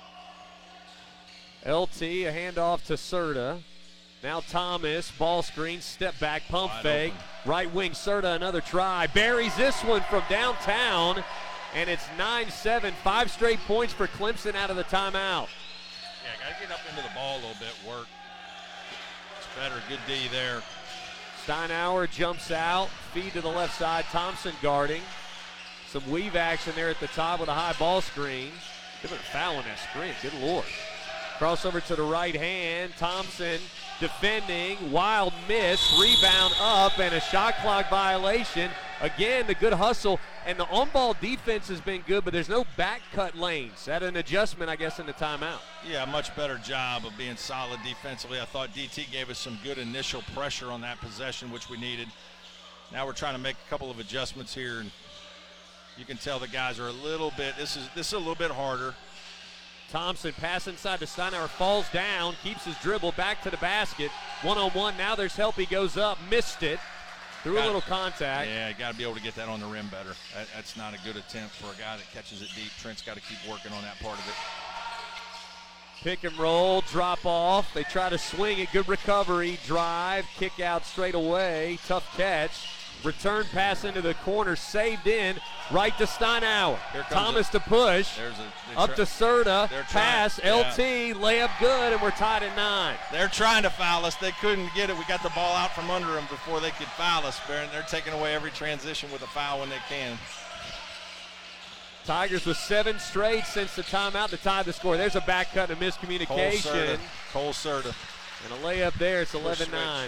LT, a handoff to Serta. Now Thomas, ball screen, step back, pump fake. Open. Right wing, Serta, another try. Buries this one from downtown, and it's 9-7. 5 straight points for Clemson out of the timeout. Yeah, got to get up into the ball a little bit, work. It's better, good D there. Steinauer jumps out, feed to the left side, Thompson guarding. Some weave action there at the top with a high ball screen. They've been fouling that screen, good Lord. Crossover to the right hand, Thompson defending, wild miss, rebound up, and a shot clock violation. Again, the good hustle, and the on-ball defense has been good, but there's no back cut lanes. That an adjustment, I guess, in the timeout. Yeah, much better job of being solid defensively. I thought DT gave us some good initial pressure on that possession, which we needed. Now we're trying to make a couple of adjustments here, and you can tell the guys are a little bit, this is a little bit harder. Thompson pass inside to Steinauer, falls down, keeps his dribble back to the basket. One-on-one, now there's help, he goes up, missed it. Through a little contact. Yeah, you got to be able to get that on the rim better. That's not a good attempt for a guy that catches it deep. Trent's got to keep working on that part of it. Pick and roll, drop off. They try to swing it, good recovery, drive, kick out straight away, tough catch. Return pass into the corner, saved in, right to Steinauer. Thomas to push, up to Serta, pass, LT, layup good, and we're tied at 9. They're trying to foul us. They couldn't get it. We got the ball out from under them before they could foul us. They're taking away every transition with a foul when they can. Tigers with 7 straight since the timeout to tie the score. There's a back cut and a miscommunication. Cole Serta. And a layup there. It's 11-9.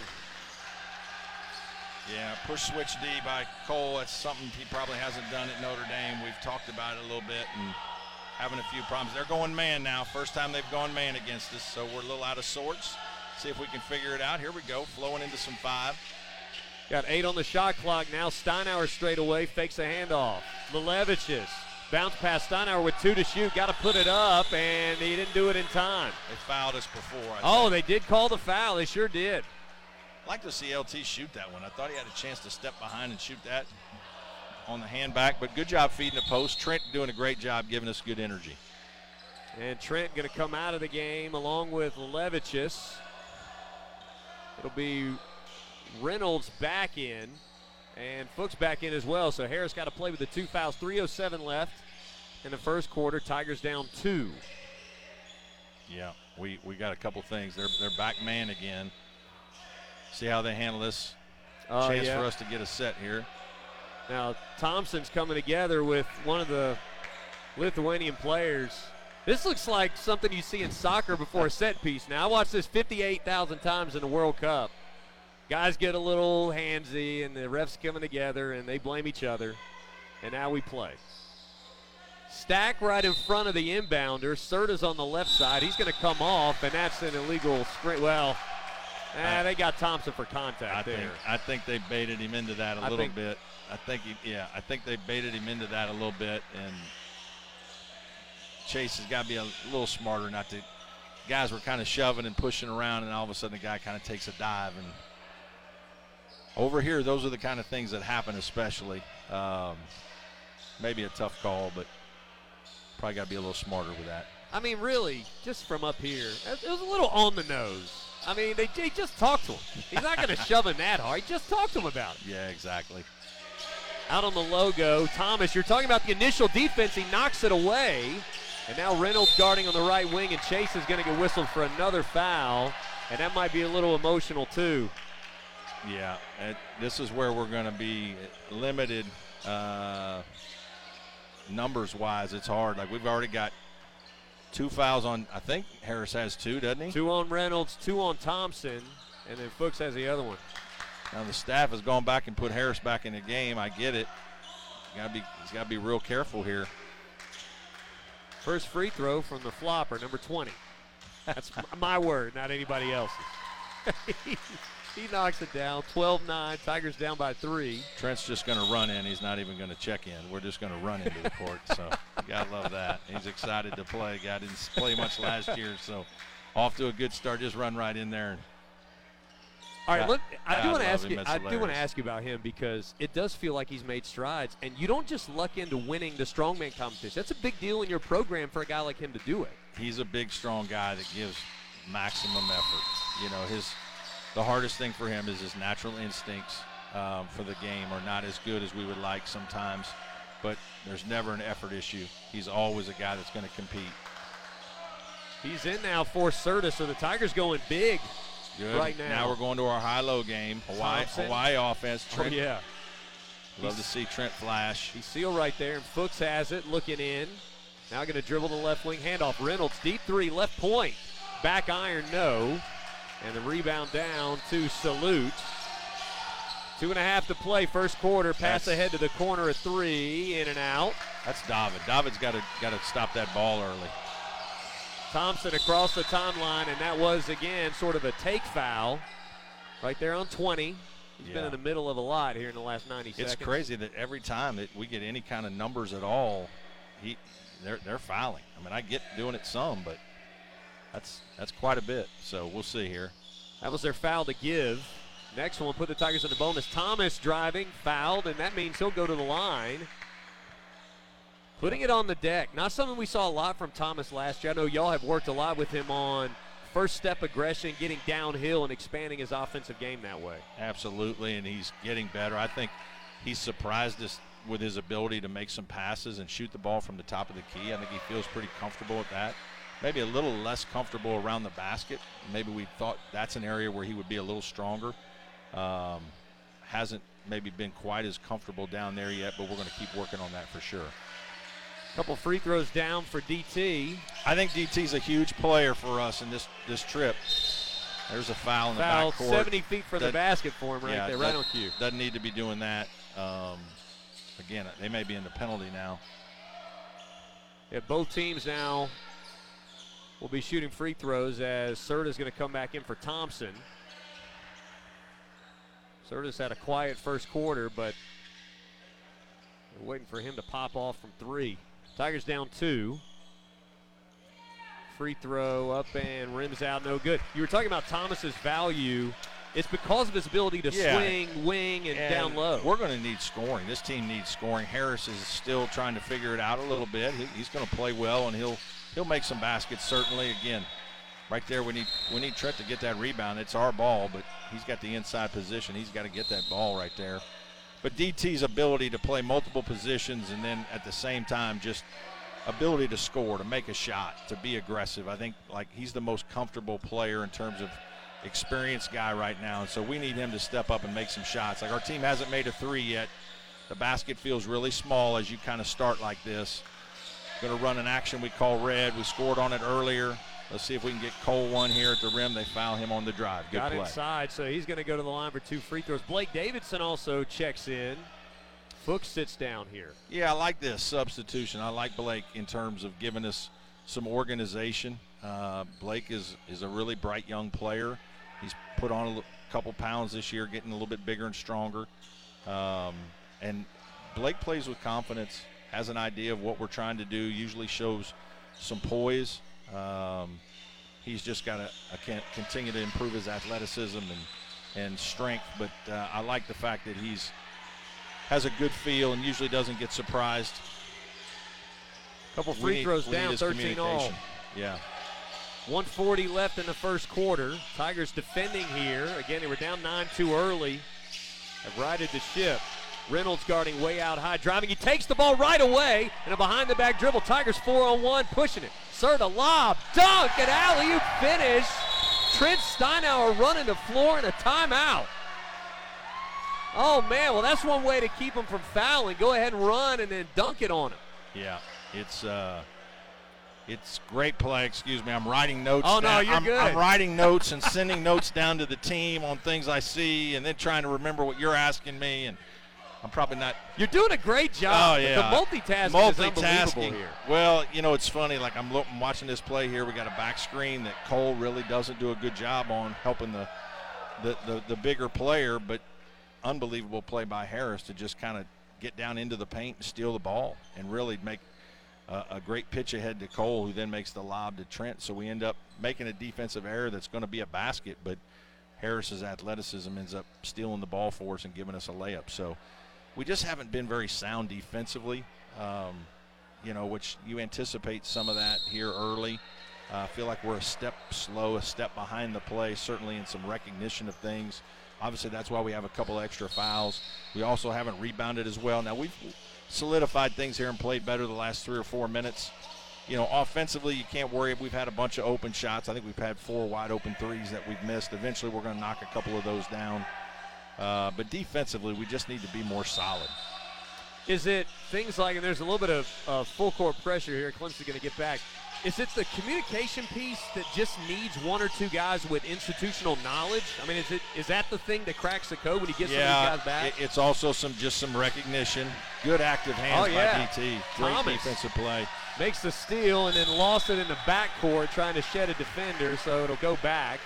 Yeah, push switch D by Cole. That's something he probably hasn't done at Notre Dame. We've talked about it a little bit and having a few problems. They're going man now. First time they've gone man against us, so we're a little out of sorts. See if we can figure it out. Here we go, flowing into some 5. Got 8 on the shot clock now. Steinauer straight away, fakes a handoff. Mileviches bounce past Steinauer with 2 to shoot. Got to put it up, and he didn't do it in time. They fouled us before. Oh, they did call the foul. They sure did. I'd like to see LT shoot that one. I thought he had a chance to step behind and shoot that on the hand back, but good job feeding the post. Trent doing a great job giving us good energy. And Trent going to come out of the game along with Mileviches. It'll be Reynolds back in, and Fuchs back in as well. So Harris got to play with the 2 fouls. 3:07 left in the first quarter. Tigers down 2. Yeah, we got a couple things. They're back man again. See how they handle this. Chance for us to get a set here. Now Thompson's coming together with one of the Lithuanian players. This looks like something you see in soccer before a set piece. Now, I watched this 58,000 times in the World Cup. Guys get a little handsy, and the refs coming together, and they blame each other. And now we play. Stack right in front of the inbounder. Serta's on the left side. He's going to come off, and that's an illegal screen. Well, they got Thompson for contact there. I think they baited him into that a little bit. I think they baited him into that a little bit, and Chase has got to be a little smarter not to. Guys were kind of shoving and pushing around, and all of a sudden the guy kind of takes a dive. And over here, those are the kind of things that happen, especially. Maybe a tough call, but probably got to be a little smarter with that. I mean, really, just from up here, it was a little on the nose. I mean, they just talked to him. He's not going to shove him that hard. Just talk to him about it. Yeah, exactly. Out on the logo, Thomas, you're talking about the initial defense. He knocks it away. And now Reynolds guarding on the right wing, and Chase is going to get whistled for another foul. And that might be a little emotional, too. Yeah, this is where we're going to be limited numbers-wise. It's hard. Like, we've already got 2 fouls on, I think Harris has 2, doesn't he? 2 on Reynolds, 2 on Thompson, and then Fuchs has the other one. Now the staff has gone back and put Harris back in the game. I get it. He's got to be real careful here. First free throw from the flopper, number 20. That's my word, not anybody else's. He knocks it down, 12-9. Tigers down by 3. Trent's just going to run in. He's not even going to check in. We're just going to run into the court, so you got to love that. He's excited to play. Guy didn't play much last year, so off to a good start. Just run right in there. All right, look, I do want to ask you about him because it does feel like he's made strides, and you don't just luck into winning the strongman competition. That's a big deal in your program for a guy like him to do it. He's a big, strong guy that gives maximum effort. You know, the hardest thing for him is his natural instincts for the game are not as good as we would like sometimes, but there's never an effort issue. He's always a guy that's going to compete. He's in now for Serta, so the Tigers going big. Good. Right now we're going to our high-low game. Hawaii offense. Trent, yeah. Love to see Trent flash. He's sealed right there, and Fuchs has it, looking in. Now going to dribble the left wing, handoff. Reynolds, deep 3, left point. Back iron, no. And the rebound down to Salute. 2.5 to play, first quarter. Pass ahead to the corner of 3, in and out. That's David. David's got to stop that ball early. Thompson across the timeline, and that was, again, sort of a take foul right there on 20. He's been in the middle of a lot here in the last 90 seconds. It's crazy that every time that we get any kind of numbers at all, they're fouling. I mean, I get doing it some, but that's quite a bit. So we'll see here. That was their foul to give. Next one put the Tigers in the bonus. Thomas driving, fouled, and that means he'll go to the line. Putting it on the deck. Not something we saw a lot from Thomas last year. I know y'all have worked a lot with him on first step aggression, getting downhill and expanding his offensive game that way. Absolutely, and he's getting better. I think he's surprised us with his ability to make some passes and shoot the ball from the top of the key. I think he feels pretty comfortable with that. Maybe a little less comfortable around the basket. Maybe we thought that's an area where he would be a little stronger. Hasn't maybe been quite as comfortable down there yet, but we're going to keep working on that for sure. Couple free throws down for DT. I think DT's a huge player for us in this trip. There's a foul in the backcourt. 70 feet from the basket for him right there, right on cue. Doesn't need to be doing that. Again, they may be in the penalty now. Yeah, both teams now will be shooting free throws as Serta's going to come back in for Thompson. Serta's had a quiet first quarter, but we're waiting for him to pop off from 3. Tigers down 2. Free throw up and rims out, no good. You were talking about Thomas's value. It's because of his ability to swing, wing, and down low. We're going to need scoring. This team needs scoring. Harris is still trying to figure it out a little bit. He's going to play well, and he'll make some baskets certainly. Again, right there we need Trent to get that rebound. It's our ball, but he's got the inside position. He's got to get that ball right there. But DT's ability to play multiple positions and then at the same time just ability to score, to make a shot, to be aggressive. I think like he's the most comfortable player in terms of experienced guy right now, and so we need him to step up and make some shots. Like our team hasn't made a 3 yet. The basket feels really small as you kind of start like this. Going to run an action we call red. We scored on it earlier. Let's see if we can get Cole one here at the rim. They foul him on the drive. Good Got play. Inside, so he's going to go to the line for 2 free throws. Blake Davidson also checks in. Fuchs sits down here. Yeah, I like this substitution. I like Blake in terms of giving us some organization. Blake is a really bright young player. He's put on a couple pounds this year, getting a little bit bigger and stronger. And Blake plays with confidence, has an idea of what we're trying to do, usually shows some poise. He's just got to continue to improve his athleticism and strength. But I like the fact that has a good feel and usually doesn't get surprised. Couple free throws down, 13 all. Yeah. 1:40 left in the first quarter. Tigers defending here. Again, they were down 9 too early. Have righted the ship. Reynolds guarding way out high, driving. He takes the ball right away, and a behind-the-back dribble. Tigers 4-on-1, pushing it. Serta lob, dunk, and alley-oop finish. Trent Steinauer running the floor and a timeout. Oh, man, well, that's one way to keep him from fouling. Go ahead and run and then dunk it on him. Yeah, it's great play. Excuse me, I'm writing notes. Oh, no, you're good. I'm writing notes and sending notes down to the team on things I see and then trying to remember what you're asking me. And I'm probably not. You're doing a great job. Oh, yeah. The multitasking is unbelievable here. Well, you know, it's funny. Like, I'm watching this play here. We got a back screen that Cole really doesn't do a good job on helping the bigger player, but unbelievable play by Harris to just kind of get down into the paint and steal the ball and really make a great pitch ahead to Cole, who then makes the lob to Trent. So we end up making a defensive error that's going to be a basket, but Harris's athleticism ends up stealing the ball for us and giving us a layup. So we just haven't been very sound defensively, which you anticipate some of that here early. I feel like we're a step slow, a step behind the play, certainly in some recognition of things. Obviously, that's why we have a couple extra fouls. We also haven't rebounded as well. Now, we've solidified things here and played better the last 3 or 4 minutes. You know, offensively, you can't worry. We've had a bunch of open shots. I think we've had 4 wide open threes that we've missed. Eventually, we're going to knock a couple of those down. But defensively, we just need to be more solid. Is it things like, and there's a little bit of full court pressure here, Clemson's going to get back. Is it the communication piece that just needs 1 or 2 guys with institutional knowledge? I mean, is that the thing that cracks the code when you get some of these guys back? It's also some recognition. Good active hands by DT. Great defensive play. Makes the steal and then lost it in the backcourt trying to shed a defender, so it'll go back.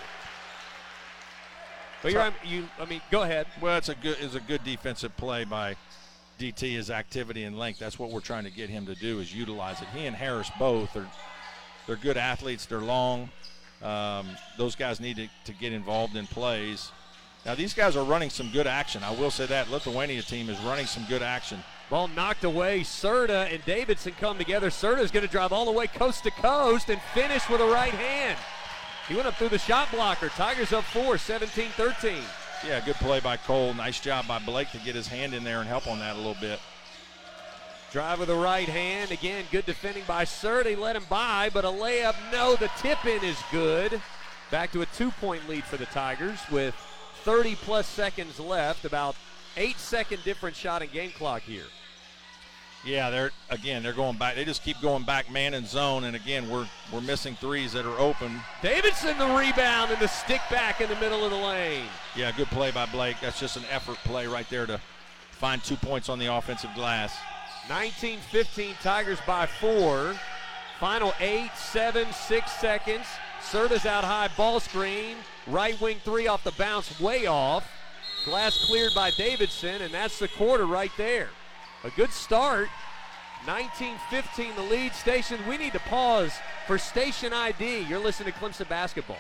But go ahead. Well, it's a good defensive play by DT. His activity and length. That's what we're trying to get him to do, is utilize it. He and Harris both they're good athletes. They're long. Those guys need to get involved in plays. Now, these guys are running some good action. I will say that. Lithuania team is running some good action. Ball knocked away. Serta and Davidson come together. Serta's going to drive all the way coast to coast and finish with a right hand. He went up through the shot blocker. Tigers up 4, 17-13. Yeah, good play by Cole. Nice job by Blake to get his hand in there and help on that a little bit. Drive with the right hand. Again, good defending by Serta. He let him by, but a layup, no. The tip-in is good. Back to a 2-point lead for the Tigers with 30-plus seconds left. About 8-second different shot in game clock here. Yeah, they're going back. They just keep going back man and zone, and again, we're missing threes that are open. Davidson the rebound and the stick back in the middle of the lane. Yeah, good play by Blake. That's just an effort play right there to find 2 points on the offensive glass. 19-15 Tigers by 4. Final 8, 7, 6 seconds. Serta's out high, ball screen. Right wing three off the bounce, way off. Glass cleared by Davidson, and that's the quarter right there. A good start. 19-15 the lead. Station, we need to pause for station ID. You're listening to Clemson basketball.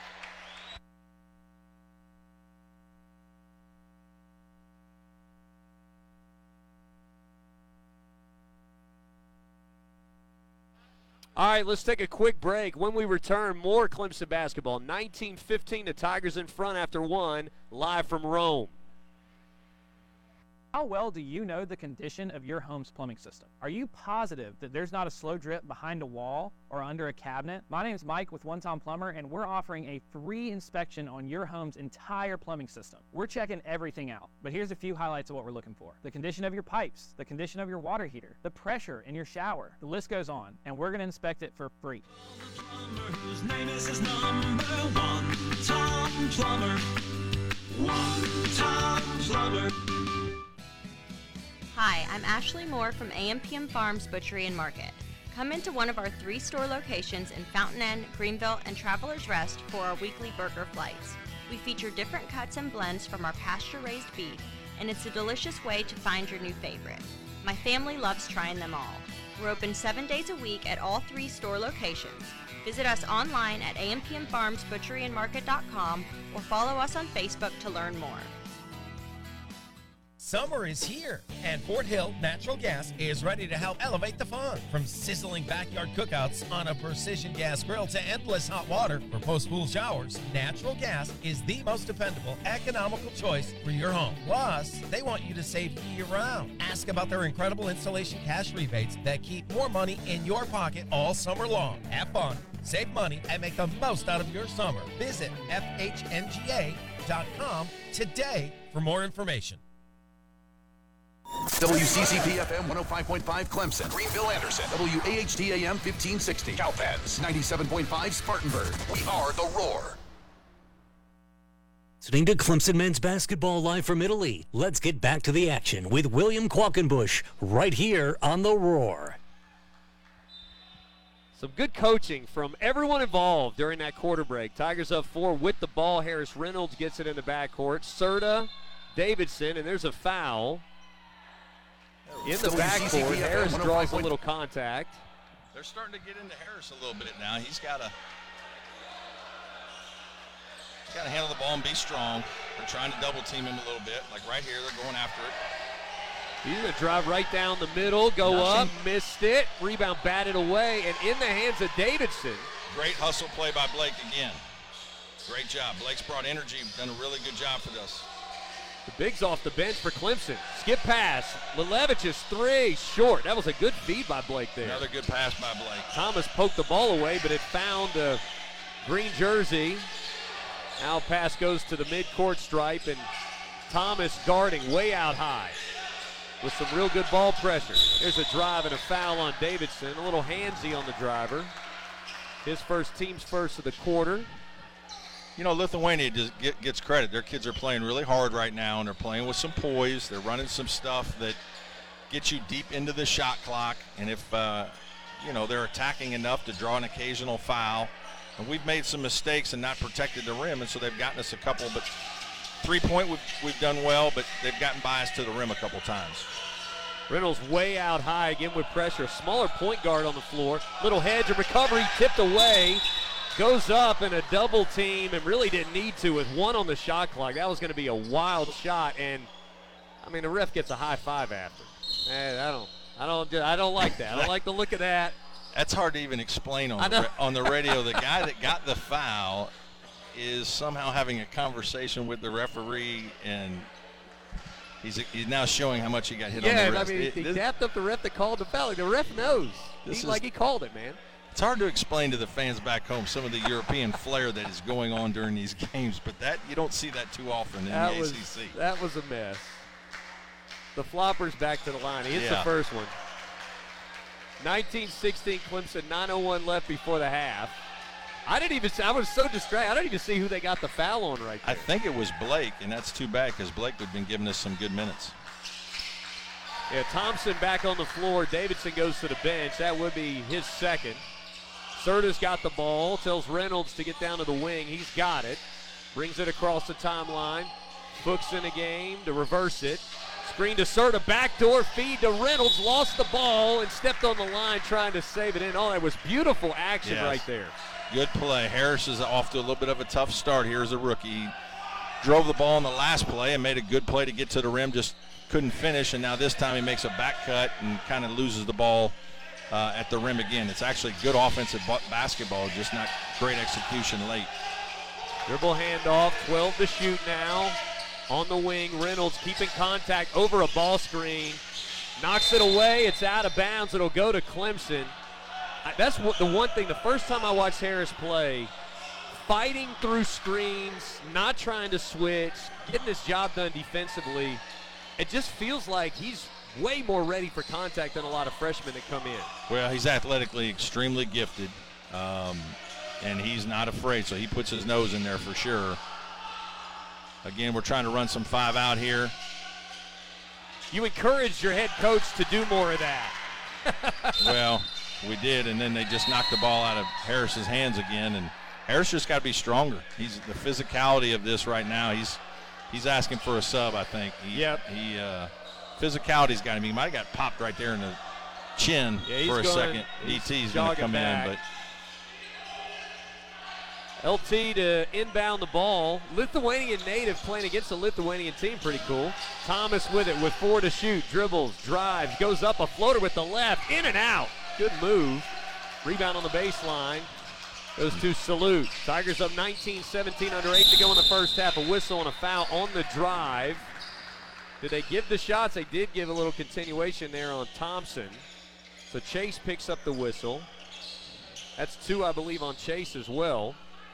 All right, let's take a quick break. When we return, more Clemson basketball. 19-15, the Tigers in front after one, live from Rome. How well do you know the condition of your home's plumbing system? Are you positive that there's not a slow drip behind a wall or under a cabinet? My name is Mike with One Time Plumber, and we're offering a free inspection on your home's entire plumbing system. We're checking everything out, but here's a few highlights of what we're looking for. The condition of your pipes, the condition of your water heater, the pressure in your shower. The list goes on, and we're going to inspect it for free. Whose name is his number one, Tom Plumber. One Tom Plumber. Hi, I'm Ashley Moore from AMPM Farms Butchery and Market. Come into one of our 3 store locations in Fountain Inn, Greenville, and Travelers Rest for our weekly burger flights. We feature different cuts and blends from our pasture-raised beef, and it's a delicious way to find your new favorite. My family loves trying them all. We're open 7 days a week at all 3 store locations. Visit us online at ampmfarmsbutcheryandmarket.com or follow us on Facebook to learn more. Summer is here, and Fort Hill Natural Gas is ready to help elevate the fun. From sizzling backyard cookouts on a precision gas grill to endless hot water for post-pool showers, natural gas is the most dependable, economical choice for your home. Plus, they want you to save year-round. Ask about their incredible installation cash rebates that keep more money in your pocket all summer long. Have fun, save money, and make the most out of your summer. Visit FHNGA.com today for more information. WCCP-FM 105.5 Clemson, Greenville Anderson, WAHT-AM 1560, Cowpens 97.5 Spartanburg. We are the Roar. Listening to Clemson men's basketball live from Italy. Let's get back to the action with William Qualkenbush right here on the Roar. Some good coaching from everyone involved during that quarter break. Tigers up 4 with the ball. Harris Reynolds gets it in the backcourt. Serta, Davidson, and there's a foul. In the backcourt, Harris draws a little contact. They're starting to get into Harris a little bit now. He's got to handle the ball and be strong. They're trying to double team him a little bit. Like right here, they're going after it. He's going to drive right down the middle, go up, missed it. Rebound batted away, and in the hands of Davidson. Great hustle play by Blake again. Great job. Blake's brought energy, done a really good job for this. The Bigs off the bench for Clemson. Skip pass. Lelevich's 3, short. That was a good feed by Blake there. Another good pass by Blake. Thomas poked the ball away, but it found a green jersey. Now pass goes to the midcourt stripe, and Thomas guarding way out high with some real good ball pressure. There's a drive and a foul on Davidson. A little handsy on the driver. His first, team's first of the quarter. You know, Lithuania just gets credit. Their kids are playing really hard right now, and they're playing with some poise. They're running some stuff that gets you deep into the shot clock. And if, you know, they're attacking enough to draw an occasional foul. And we've made some mistakes and not protected the rim, and so they've gotten us a couple. But three-point, we've done well, but they've gotten by us to the rim a couple times. Reynolds way out high again with pressure. Smaller point guard on the floor. Little hedge, a recovery, tipped away. Goes up in a double team and really didn't need to with 1 on the shot clock. That was going to be a wild shot, and I mean the ref gets a high five after. I don't like that. I don't like the look of that. That's hard to even explain on the radio. The guy that got the foul is somehow having a conversation with the referee, and he's now showing how much he got hit on the wrist. Yeah, I mean, he tapped up the ref that called the foul. The ref knows. He called it, man. It's hard to explain to the fans back home some of the European flair that is going on during these games, but that you don't see that too often in the ACC. That was a mess. The Floppers back to the line. He hits the first one. 19-16 Clemson, 9:01 left before the half. I was so distracted. I don't even see who they got the foul on right there. I think it was Blake, and that's too bad because Blake would have been giving us some good minutes. Yeah, Thompson back on the floor. Davidson goes to the bench. That would be his second. Serta's got the ball. Tells Reynolds to get down to the wing. He's got it. Brings it across the timeline. Books in the game to reverse it. Screen to Serta. Backdoor feed to Reynolds. Lost the ball and stepped on the line trying to save it in. Oh, that was beautiful action right there. Good play. Harris is off to a little bit of a tough start here as a rookie. He drove the ball in the last play and made a good play to get to the rim. Just couldn't finish, and now this time he makes a back cut and kind of loses the ball at the rim again. It's actually good offensive basketball, just not great execution late. Dribble handoff, 12 to shoot now. On the wing, Reynolds keeping contact over a ball screen. Knocks it away. It's out of bounds. It'll go to Clemson. That's the one thing. The first time I watched Harris play, fighting through screens, not trying to switch, getting his job done defensively, it just feels like he's way more ready for contact than a lot of freshmen that come in. Well, he's athletically extremely gifted, and he's not afraid, so he puts his nose in there for sure. Again, we're trying to run some 5 out here. You encouraged your head coach to do more of that. Well, we did, and then they just knocked the ball out of Harris's hands again, and Harris just got to be stronger. He's the physicality of this right now. He's asking for a sub, I think. Physicality's got him. He might have got popped right there in the chin for a second. DT's going to come in, but LT to inbound the ball. Lithuanian native playing against a Lithuanian team. Pretty cool. Thomas with it with 4 to shoot. Dribbles, drives, goes up a floater with the left. In and out. Good move. Rebound on the baseline. Goes to Salute. Tigers up 19-17, under 8 to go in the first half. A whistle and a foul on the drive. Did they give the shots? They did give a little continuation there on Thompson. So Chase picks up the whistle. That's 2, I believe, on Chase as well.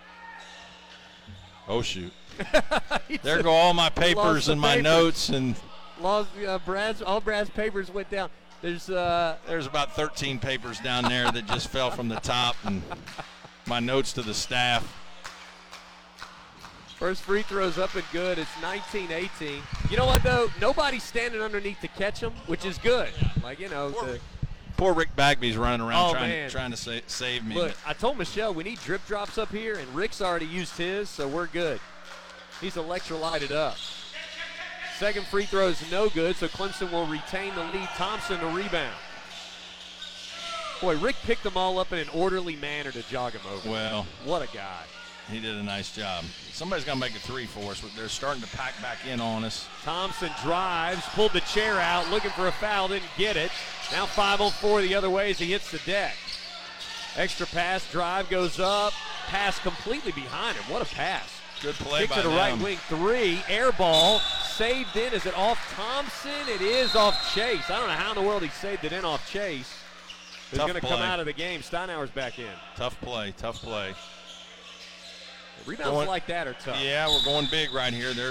Oh, shoot. There go all my papers and my notes. And all Brad's papers went down. There's about 13 papers down there that just fell from the top, and my notes to the staff. First free throw's up and good. It's 19-18. You know what, though? Nobody's standing underneath to catch them, which is good. Like, you know. Poor Rick Bagby's running around trying to save me. Look, I told Michelle we need drip drops up here, and Rick's already used his, so we're good. He's electrolyted up. Second free throw is no good, so Clemson will retain the lead. Thompson to rebound. Boy, Rick picked them all up in an orderly manner to jog him over. Well, what a guy. He did a nice job. Somebody's got to make a 3 for us. They're starting to pack back in on us. Thompson drives, pulled the chair out, looking for a foul, didn't get it. Now 5-on-4 the other way as he hits the deck. Extra pass, drive goes up, pass completely behind him. What a pass. Good play Kick by to the them. right wing, 3, air ball, saved in. Is it off Thompson? It is off Chase. I don't know how in the world he saved it in off Chase. He's going to come out of the game. Steinauer's back in. Tough play. Rebounds like that are tough. Yeah, we're going big right here. They're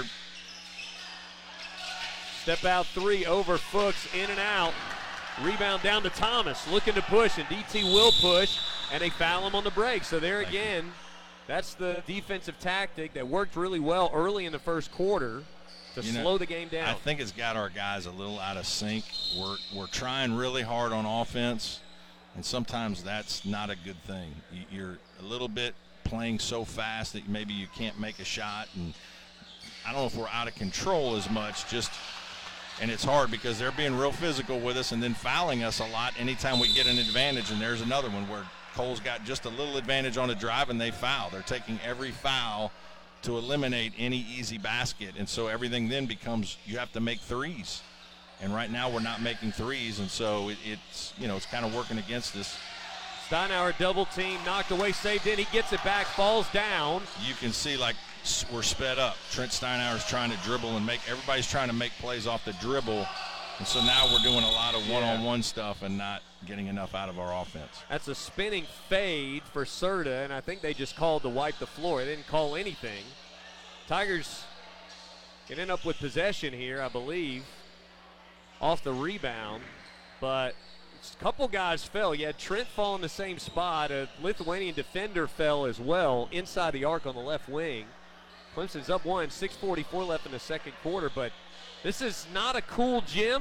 step out 3 over Fuchs, in and out. Rebound down to Thomas, looking to push, and DT will push, and they foul him on the break. So there again, that's the defensive tactic that worked really well early in the first quarter to slow the game down. I think it's got our guys a little out of sync. We're trying really hard on offense, and sometimes that's not a good thing. You're a little bit playing so fast that maybe you can't make a shot, and I don't know if we're out of control as much, and it's hard because they're being real physical with us and then fouling us a lot anytime we get an advantage. And there's another one where Cole's got just a little advantage on a drive and they foul. They're taking every foul to eliminate any easy basket, and so everything then becomes you have to make threes, and right now we're not making threes, and so it's kind of working against us. Steinauer double team, knocked away, saved in. He gets it back, falls down. You can see like we're sped up. Trent Steinauer's trying to dribble and everybody's trying to make plays off the dribble. And so now we're doing a lot of one-on-one stuff and not getting enough out of our offense. That's a spinning fade for Serta, and I think they just called to wipe the floor. They didn't call anything. Tigers can end up with possession here, I believe, off the rebound, but a couple guys fell. You had Trent fall in the same spot. A Lithuanian defender fell as well inside the arc on the left wing. Clemson's up 1, 6:44 left in the second quarter, but this is not a cool gym.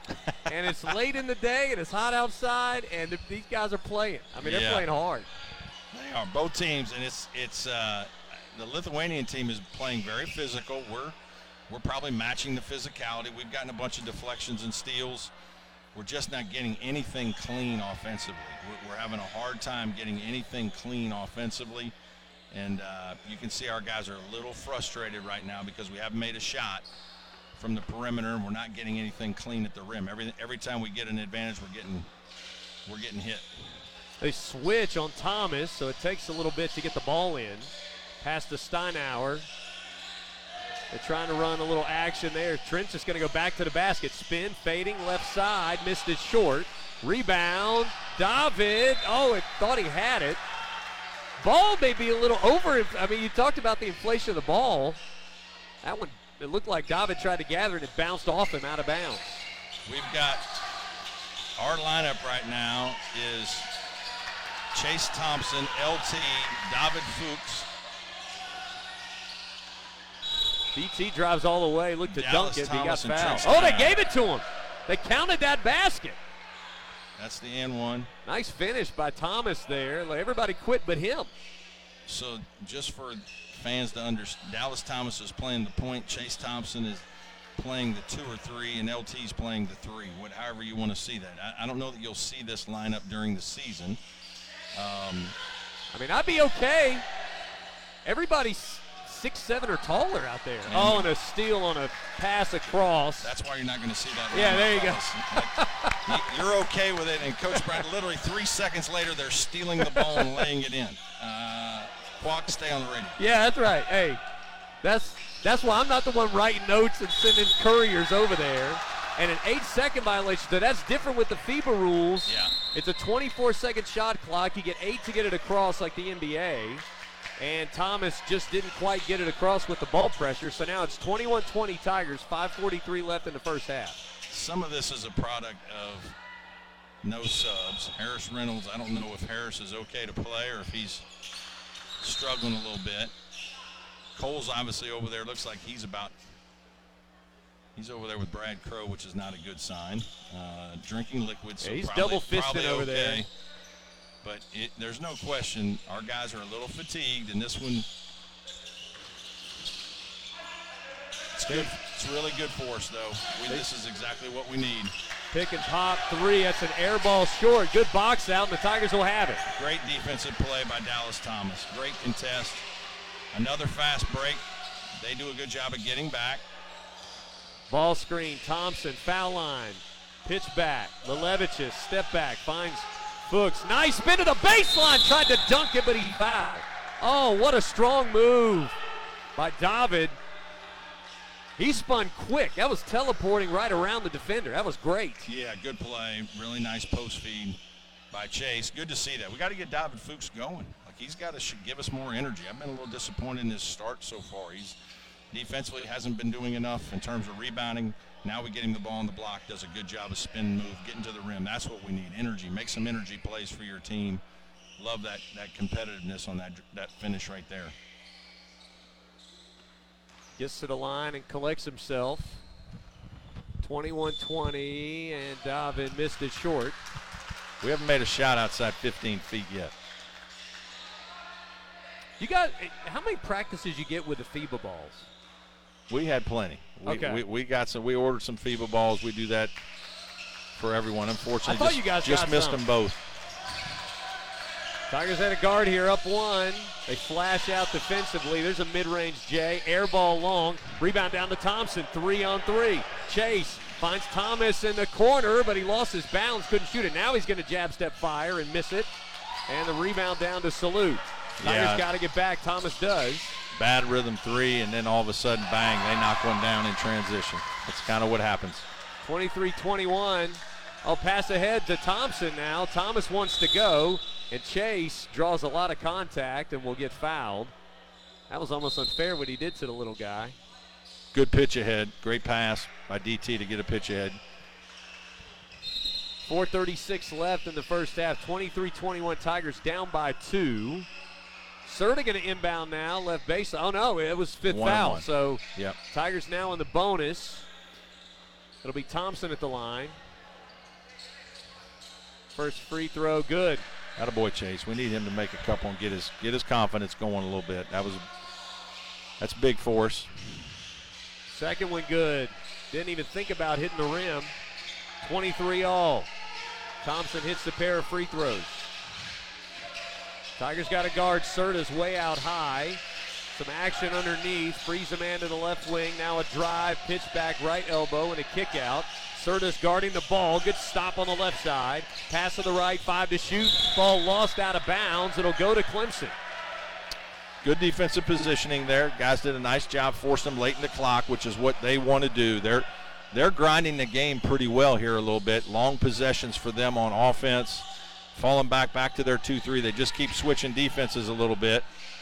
and it's late in the day, and it's hot outside, and these guys are playing. I mean, they're playing hard. They are, both teams, and it's the Lithuanian team is playing very physical. We're probably matching the physicality. We've gotten a bunch of deflections and steals. We're just not getting anything clean offensively. We're having a hard time getting anything clean offensively. And you can see our guys are a little frustrated right now because we haven't made a shot from the perimeter, and we're not getting anything clean at the rim. Every time we get an advantage, we're getting hit. They switch on Thomas, so it takes a little bit to get the ball in. Pass to Steinauer. They're trying to run a little action there. Trent's just going to go back to the basket. Spin, fading, left side. Missed it short. Rebound. David. Oh, it thought he had it. Ball may be a little over. I mean, you talked about the inflation of the ball. That one, it looked like David tried to gather it. It bounced off him out of bounds. We've got our lineup right now is Chase Thompson, LT, David Fuchs. BT drives all the way, looked to Dallas dunk it, he got Thomas and fouled. Trent Oh, they Stein. gave it to him. They counted that basket. That's the and one. Nice finish by Thomas there. Everybody quit but him. So just for fans to understand, Dallas Thomas is playing the point. Chase Thompson is playing the 2 or 3, and LT's playing the 3. However you want to see that. I don't know that you'll see this lineup during the season. I mean, I'd be okay. Everybody's 6'7" or taller out there. Oh, and a steal on a pass across. That's why you're not going to see that. Yeah, there you go. Like, you're okay with it, and Coach Brad, literally 3 seconds later, they're stealing the ball and laying it in. Quack, stay on the radio. Yeah, that's right. Hey, that's why I'm not the one writing notes and sending couriers over there. And an 8-second violation, so that's different with the FIBA rules. Yeah. It's a 24-second shot clock. You get 8 to get it across like the NBA. And Thomas just didn't quite get it across with the ball pressure. So now it's 21-20 Tigers, 5:43 left in the first half. Some of this is a product of no subs. Harris Reynolds, I don't know if Harris is okay to play or if he's struggling a little bit. Cole's obviously over there. Looks like he's over there with Brad Crow, which is not a good sign. Drinking liquid, so he's probably, double-fisted probably over okay. there. But there's no question our guys are a little fatigued, and this one, it's good. It's really good for us, though. This is exactly what we need. Pick and pop 3. That's an air ball short. Good box out, and the Tigers will have it. Great defensive play by Dallas Thomas. Great contest. Another fast break. They do a good job of getting back. Ball screen, Thompson, foul line. Pitch back. Lelevichus, step back, finds Fuchs. Nice spin to the baseline. Tried to dunk it, but he fouled. Oh, what a strong move by David. He spun quick. That was teleporting right around the defender. That was great. Yeah, good play. Really nice post feed by Chase. Good to see that. We got to get David Fuchs going. Like, he's got to give us more energy. I've been a little disappointed in his start so far. He's defensively hasn't been doing enough in terms of rebounding. Now we get him the ball on the block, does a good job of spin move, getting to the rim. That's what we need, energy. Make some energy plays for your team. Love that competitiveness on that finish right there. Gets to the line and collects himself. 21-20, and David missed it short. We haven't made a shot outside 15 feet yet. You got, how many practices you get with the FIBA balls? We had plenty. We got some. We ordered some FIBA balls. We do that for everyone. Unfortunately, I thought you guys just got missed some. them both. Tigers had a guard here, up 1. They flash out defensively. There's a mid-range J. Air ball long. Rebound down to Thompson. 3-on-3. Chase finds Thomas in the corner, but he lost his balance. Couldn't shoot it. Now he's going to jab step fire and miss it. And the rebound down to Salute. Tigers got to get back. Thomas does. Bad rhythm 3, and then all of a sudden, bang, they knock one down in transition. That's kind of what happens. 23-21. I'll pass ahead to Thompson now. Thomas wants to go, and Chase draws a lot of contact and will get fouled. That was almost unfair what he did to the little guy. Good pitch ahead. Great pass by DT to get a pitch ahead. 4:36 left in the first half. 23-21 Tigers down by 2. Serta going to inbound now, left base. Oh, no, it was fifth foul. So yep. Tigers now in the bonus. It'll be Thompson at the line. First free throw, good. Attaboy, Chase. We need him to make a couple and get his confidence going a little bit. That's big for us. Second one good. Didn't even think about hitting the rim. 23 all. Thompson hits the pair of free throws. Tigers got to guard Serta's way out high. Some action underneath. Frees a man to the left wing. Now a drive, pitch back, right elbow, and a kick out. Serta's guarding the ball. Good stop on the left side. Pass to the right, 5 to shoot. Ball lost out of bounds. It'll go to Clemson. Good defensive positioning there. Guys did a nice job, forced them late in the clock, which is what they want to do. They're grinding the game pretty well here a little bit. Long possessions for them on offense. Falling back to their 2-3. They just keep switching defenses a little bit.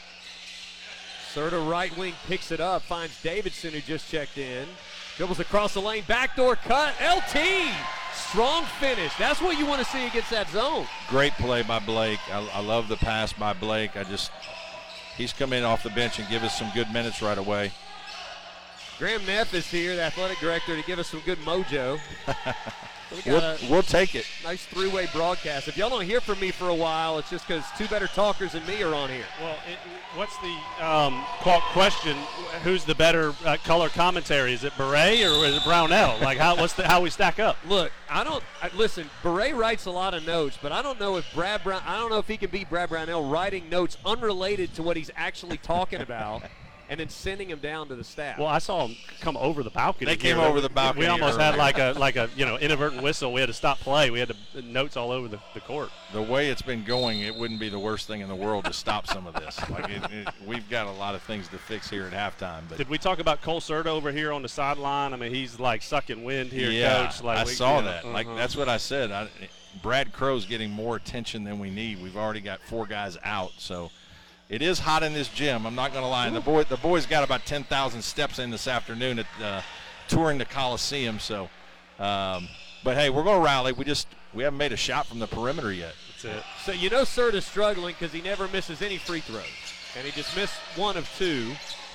Serta right wing picks it up, finds Davidson who just checked in. Dribbles across the lane, backdoor cut, LT! Strong finish. That's what you want to see against that zone. Great play by Blake. I love the pass by Blake. He's come in off the bench and give us some good minutes right away. Graham Neff is here, the athletic director, to give us some good mojo. We'll take it. Nice three-way broadcast. If y'all don't hear from me for a while, it's just because two better talkers than me are on here. Well, what's the question? Who's the better color commentary? Is it Beret or is it Brownell? Like how we stack up? Look, listen. Beret writes a lot of notes, but I don't know if I don't know if he can beat Brad Brownell writing notes unrelated to what he's actually talking about. And then sending him down to the staff. Well, I saw him come over the balcony. They came over the balcony. We almost had like a inadvertent whistle. We had to stop play. We had notes all over the court. The way it's been going, it wouldn't be the worst thing in the world to stop some of this. We've got a lot of things to fix here at halftime. But did we talk about Cole Serta over here on the sideline? I mean, he's like sucking wind here, yeah, Coach. Like I saw that. Like that's what I said. Brad Crow's getting more attention than we need. We've already got 4 guys out, so. It is hot in this gym. I'm not going to lie. And the boys got about 10,000 steps in this afternoon at touring the Coliseum. So, but hey, we're going to rally. We haven't made a shot from the perimeter yet. That's it. So Serta's struggling because he never misses any free throws, and he just missed 1 of 2.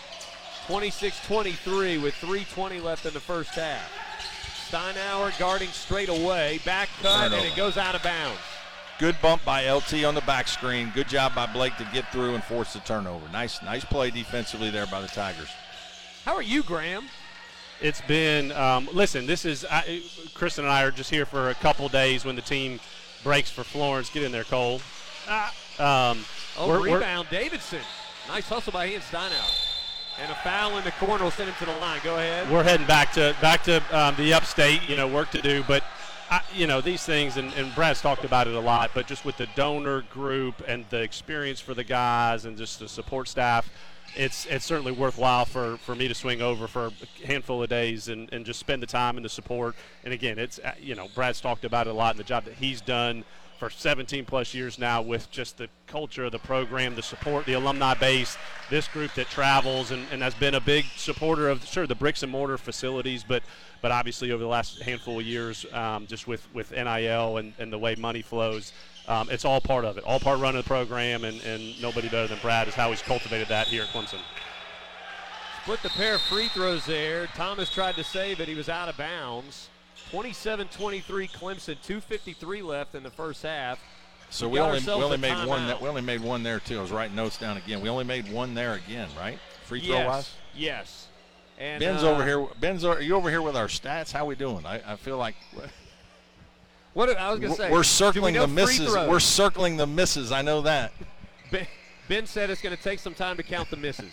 26-23 with 3:20 left in the first half. Steinauer guarding straight away, back cut, and it goes out of bounds. Good bump by LT on the back screen. Good job by Blake to get through and force the turnover. Nice play defensively there by the Tigers. How are you, Graham? It's been, listen, Kristen and I are just here for a couple days when the team breaks for Florence. Get in there, Cole. Rebound, Davidson. Nice hustle by he and Steinauer. And a foul in the corner will send him to the line. Go ahead. We're heading back to the upstate, work to do. But these things, and Brad's talked about it a lot, but just with the donor group and the experience for the guys and just the support staff, it's certainly worthwhile for me to swing over for a handful of days and just spend the time and the support. And again, it's Brad's talked about it a lot, and the job that he's done for 17 plus years now with just the culture of the program, the support, the alumni base, this group that travels and has been a big supporter of the bricks and mortar facilities, but obviously over the last handful of years, just with NIL and the way money flows, it's all part of it, all part running the program, and nobody better than Brad is how he's cultivated that here at Clemson. Split the pair of free throws there. Thomas tried to save it. He was out of bounds. 27-23 Clemson, 2:53 left in the first half. So we only made one. We only made one there too. I was writing notes down again. We only made one there again, right? Free throw wise. Yes. And Ben's over here. Are you over here with our stats? How we doing? I feel like. What I was gonna say. We're circling the misses. We're circling the misses. I know that. Ben said it's going to take some time to count the misses.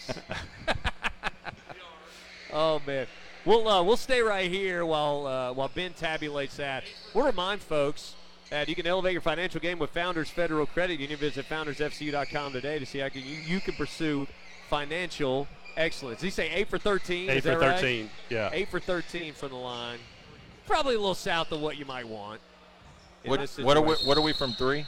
Oh man. We'll stay right here while Ben tabulates that. We'll remind folks that you can elevate your financial game with Founders Federal Credit Union. Visit foundersfcu.com today to see how you can pursue financial excellence. Did he say 8 for 13? 8 Is for that 13, right? yeah. 8 for 13 from the line. Probably a little south of what you might want. What are we from 3?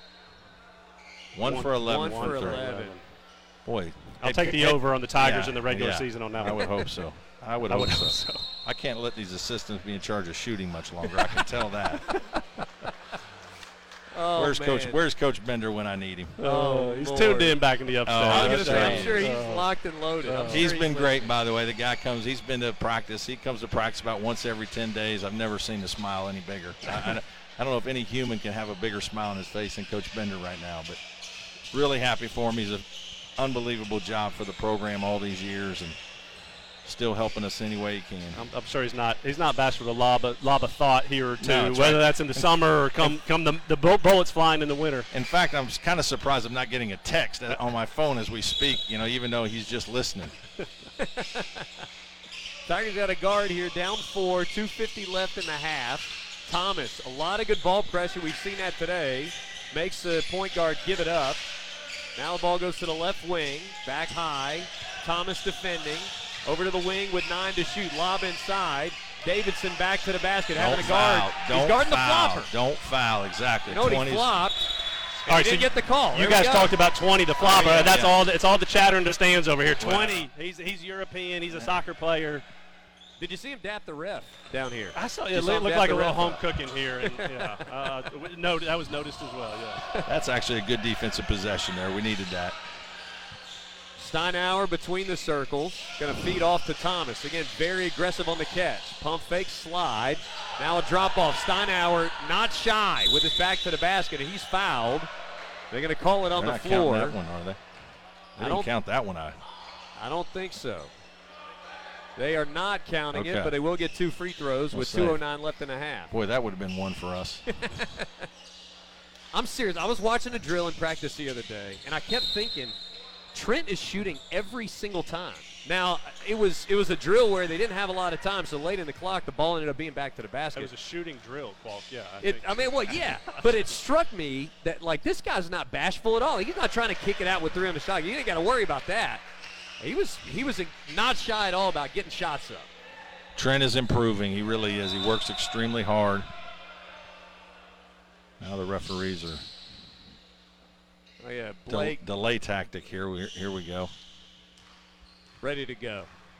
1 for 11. 1 for 11. Boy, I'll take the over on the Tigers in the regular season on that one. I would hope so. I would hope so. I can't let these assistants be in charge of shooting much longer. I can tell that. Oh, Where's Coach Bender when I need him? He's Lord. tuned in back in the upstate. I was going to say, I'm right. sure he's locked and loaded. He's been great, by the way. The guy he's been to practice. He comes to practice about once every 10 days. I've never seen a smile any bigger. I don't know if any human can have a bigger smile on his face than Coach Bender right now, but really happy for him. He's an unbelievable job for the program all these years and still helping us any way he can. I'm sure he's not bashful with a lob a thought here or two, No, whether right. that's in the summer or come the bullets flying in the winter. In fact, I'm kind of surprised I'm not getting a text on my phone as we speak, even though he's just listening. Tigers got a guard here, down 4, 2:50 left in the half. Thomas, a lot of good ball pressure. We've seen that today. Makes the point guard give it up. Now the ball goes to the left wing, back high. Thomas defending. Over to the wing with 9 to shoot. Lob inside. Davidson back to the basket, having a guard. He's guarding the flopper. Don't foul, exactly. You know what, he flopped. All right, he didn't get the call. You guys talked about 20, the flopper. yeah, That's yeah. all. It's all the chatter in the stands over here. 20. He's European. He's a soccer player. Did you see him dap the ref down here? I saw You it. saw him Looked dap like the a little ref home up. cooking here. And, no, that was noticed as well. Yeah. That's actually a good defensive possession there. We needed that. Steinauer between the circles. Going to feed off to Thomas. Again, very aggressive on the catch. Pump fake slide. Now a drop off. Steinauer not shy with his back to the basket, and he's fouled. They're going to call it on They're the not counting floor. that one, are they? They didn't count that one out. I don't think so. They are not counting it, Okay. but they will get 2 free throws with say. 2:09 left in the half. Boy, that would have been one for us. I'm serious. I was watching a drill in practice the other day, and I kept thinking, Trent is shooting every single time. Now, it was a drill where they didn't have a lot of time, so late in the clock, the ball ended up being back to the basket. It was a shooting drill, Qualk. Yeah. Yeah. But it struck me that, this guy's not bashful at all. He's not trying to kick it out with 3 on the shot. You ain't got to worry about that. He was not shy at all about getting shots up. Trent is improving. He really is. He works extremely hard. Now the referees are Oh, yeah, Blake delay tactic here. Here we go. ready to go.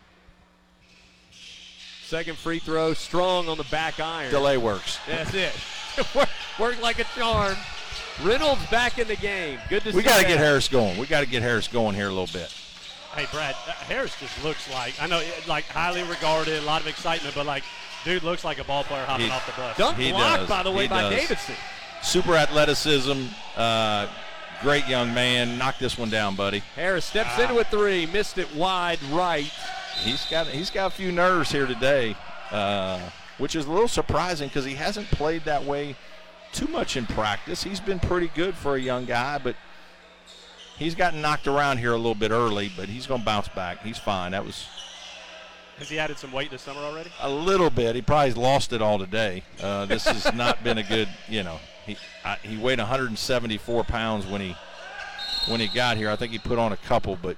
Second free throw, strong on the back iron. Delay works. That's it. Worked like a charm. Reynolds back in the game. Good to see We got to that. get Harris going. We got to get Harris going here a little bit. Hey, Brad, Harris just looks I know, highly regarded, a lot of excitement, but, dude looks like a ball player hopping off the bus. Dunk block, does. by the way, He by does. Davidson. Super athleticism. Great young man. Knock this one down, buddy. Harris steps into a 3, missed it wide right. He's got a few nerves here today, which is a little surprising because he hasn't played that way too much in practice. He's been pretty good for a young guy, but he's gotten knocked around here a little bit early, but he's going to bounce back. He's fine. Has he added some weight this summer already? A little bit. He probably lost it all today. This has not been a good, he weighed 174 pounds when he got here. I think he put on a couple, but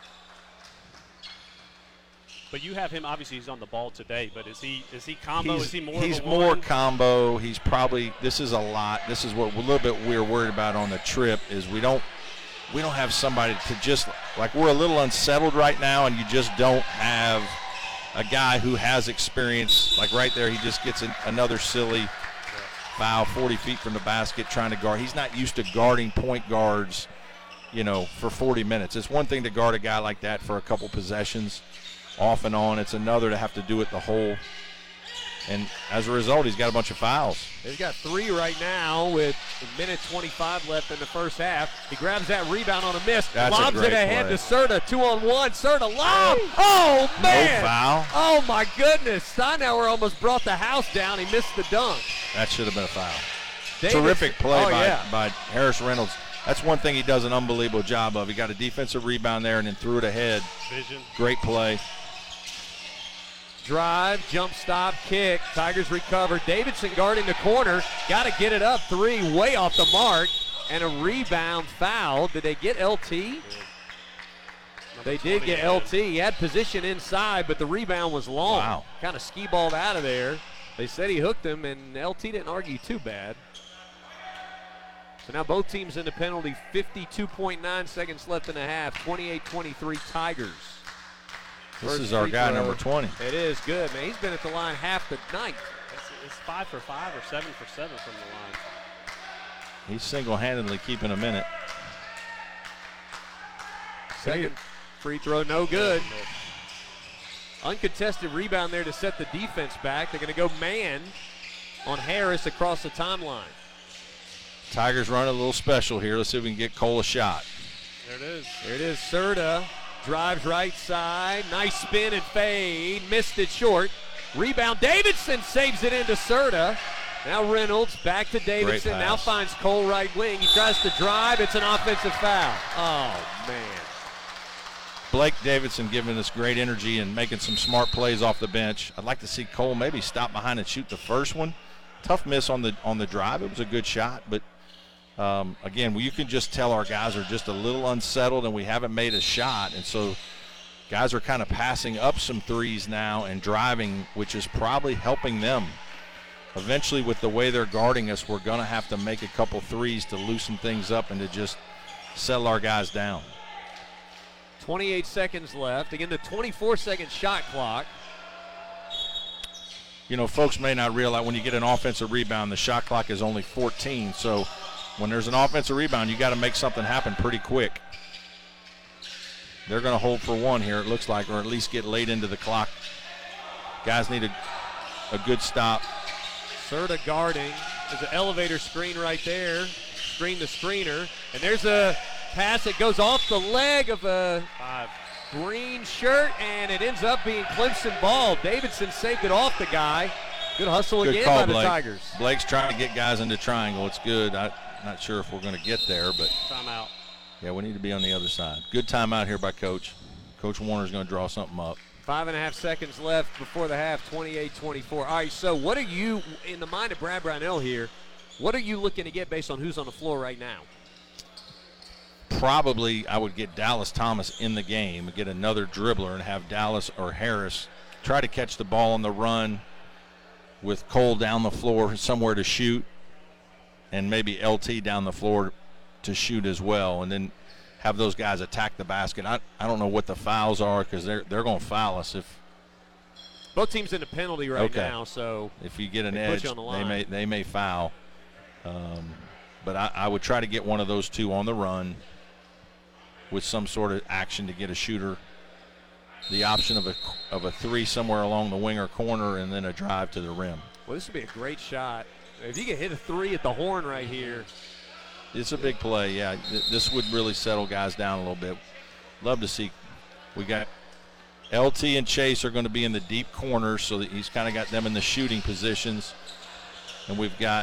But you have him, obviously he's on the ball today, but is he combo? Is he more He's of a more one? combo. He's probably, this is a lot. This is what a little bit we're worried about on the trip is we don't have somebody to just, we're a little unsettled right now, and you just don't have a guy who has experience. Right there, he just gets another silly foul 40 feet from the basket trying to guard. He's not used to guarding point guards, for 40 minutes. It's one thing to guard a guy like that for a couple possessions off and on. It's another to have to do it the whole. And as a result, he's got a bunch of fouls. He's got 3 right now with a minute 25 left in the first half. He grabs that rebound on a miss. That's a lobs great it ahead play. to Serta. 2-on-1. Serta lob. Oh, man. No foul. Oh, my goodness. Steinauer almost brought the house down. He missed the dunk. That should have been a foul. Davis- Terrific play Oh, yeah. by Harris Reynolds. That's one thing he does an unbelievable job of. He got a defensive rebound there and then threw it ahead. Vision. Great play. Drive, jump stop, kick. Tigers recover. Davidson guarding the corner. Got to get it up. 3 way off the mark. And a rebound foul. Did they get LT? They did get LT. He had position inside, but the rebound was long. Wow. Kind of skee-balled out of there. They said he hooked him, and LT didn't argue too bad. So now both teams in the penalty. 52.9 seconds left in the half. 28-23 Tigers. This First is our free guy, throw. number 20. It is good, man. He's been at the line half the night. It's 5 for 5 or 7 for 7 from the line. He's single-handedly keeping them in it. Second free throw, no good. Uncontested rebound there to set the defense back. They're going to go man on Harris across the timeline. Tigers run a little special here. Let's see if we can get Cole a shot. There it is. There it is. Serta drives right side. Nice spin and fade. Missed it short. Rebound. Davidson saves it into Serta. Now Reynolds back to Davidson. Now finds Cole right wing. He tries to drive. It's an offensive foul. Oh, man. Blake Davidson giving us great energy and making some smart plays off the bench. I'd like to see Cole maybe stop behind and shoot the first one. Tough miss on the drive. It was a good shot, but again, you can just tell our guys are just a little unsettled and we haven't made a shot, and so guys are kind of passing up some threes now and driving, which is probably helping them. Eventually, with the way they're guarding us, we're going to have to make a couple threes to loosen things up and to just settle our guys down. 28 seconds left. Again, the 24-second shot clock. You know, folks may not realize when you get an offensive rebound, the shot clock is only 14. So when there's an offensive rebound, you got to make something happen pretty quick. They're going to hold for one here, it looks like, or at least get late into the clock. Guys need a good stop. Serta guarding. There's an elevator screen right there. Screen the screener. And there's a pass that goes off the leg of a green shirt, and it ends up being Clemson ball. Davidson saved it off the guy. Good hustle Good again call, by the Blake. Tigers. Blake's trying to get guys into triangle. It's good. I'm not sure if we're going to get there, but Timeout. yeah, we need to be on the other side. Good timeout here by Coach. Coach Warner's going to draw something up. 5.5 seconds left before the half, 28-24. All right, so what are you, in the mind of Brad Brownell here, what are you looking to get based on who's on the floor right now? Probably I would get Dallas Thomas in the game, get another dribbler, and have Dallas or Harris try to catch the ball on the run with Cole down the floor somewhere to shoot, and maybe LT down the floor to shoot as well, and then have those guys attack the basket. I don't know what the fouls are because they're going to foul us if both teams in a penalty right now, so if you get an they edge, put you on the line. they may foul. But I would try to get one of those two on the run with some sort of action to get a shooter the option of a three somewhere along the wing or corner, and then a drive to the rim. Well, this would be a great shot. If you could hit a three at the horn right here. It's a big play, yeah. This would really settle guys down a little bit. Love to see. We got LT and Chase are going to be in the deep corners, so that he's kind of got them in the shooting positions. And we've got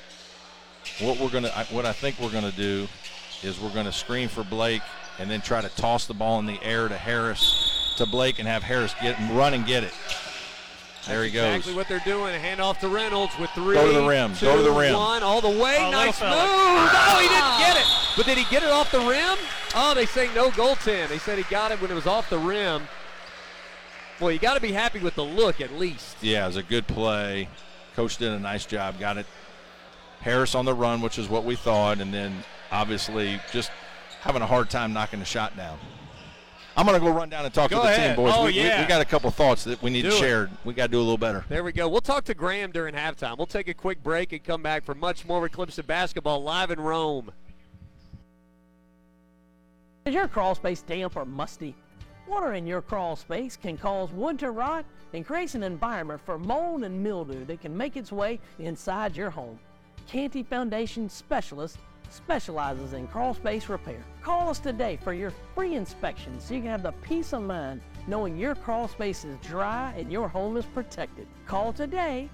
what I think we're going to do is we're going to screen for Blake and then try to toss the ball in the air to Harris, to Blake, and have Harris run and get it. There he goes. Exactly what they're doing. Hand off to Reynolds with three. Go to the rim. Two, Go to the rim. One, all the way. Oh, nice move. fella. Oh, he didn't get it. But did he get it off the rim? Oh, they say no goaltend. They said he got it when it was off the rim. Boy, you got to be happy with the look at least. Yeah, it was a good play. Coach did a nice job. Got it. Harris on the run, which is what we thought, and then obviously just having a hard time knocking the shot down. I'm going to go run down and talk to the team, boys. Oh, we got a couple thoughts that we need shared. We got to do a little better. There we go. We'll talk to Graham during halftime. We'll take a quick break and come back for much more with Clemson basketball live in Rome. Is your crawl space damp or musty? Water in your crawl space can cause wood to rot and creates an environment for mold and mildew that can make its way inside your home. Canty Foundation Specialist specializes in crawl space repair. Call us today for your free inspection so you can have the peace of mind knowing your crawl space is dry and your home is protected. Call today,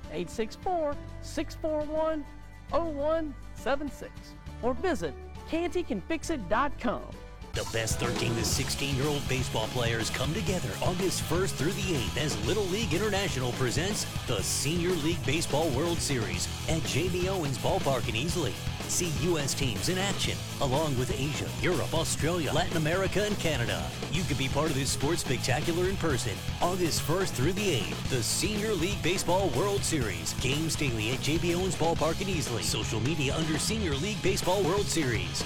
864-641-0176, or visit cantycanfixit.com. The best 13 to 16-year-old baseball players come together August 1st through the 8th as Little League International presents the Senior League Baseball World Series at J.B. Owens Ballpark in Easley. See U.S. teams in action, along with Asia, Europe, Australia, Latin America, and Canada. You can be part of this sports spectacular in person, August 1st through the 8th. The Senior League Baseball World Series. Games daily at J.B. Owens Ballpark in Easley. Social media under Senior League Baseball World Series.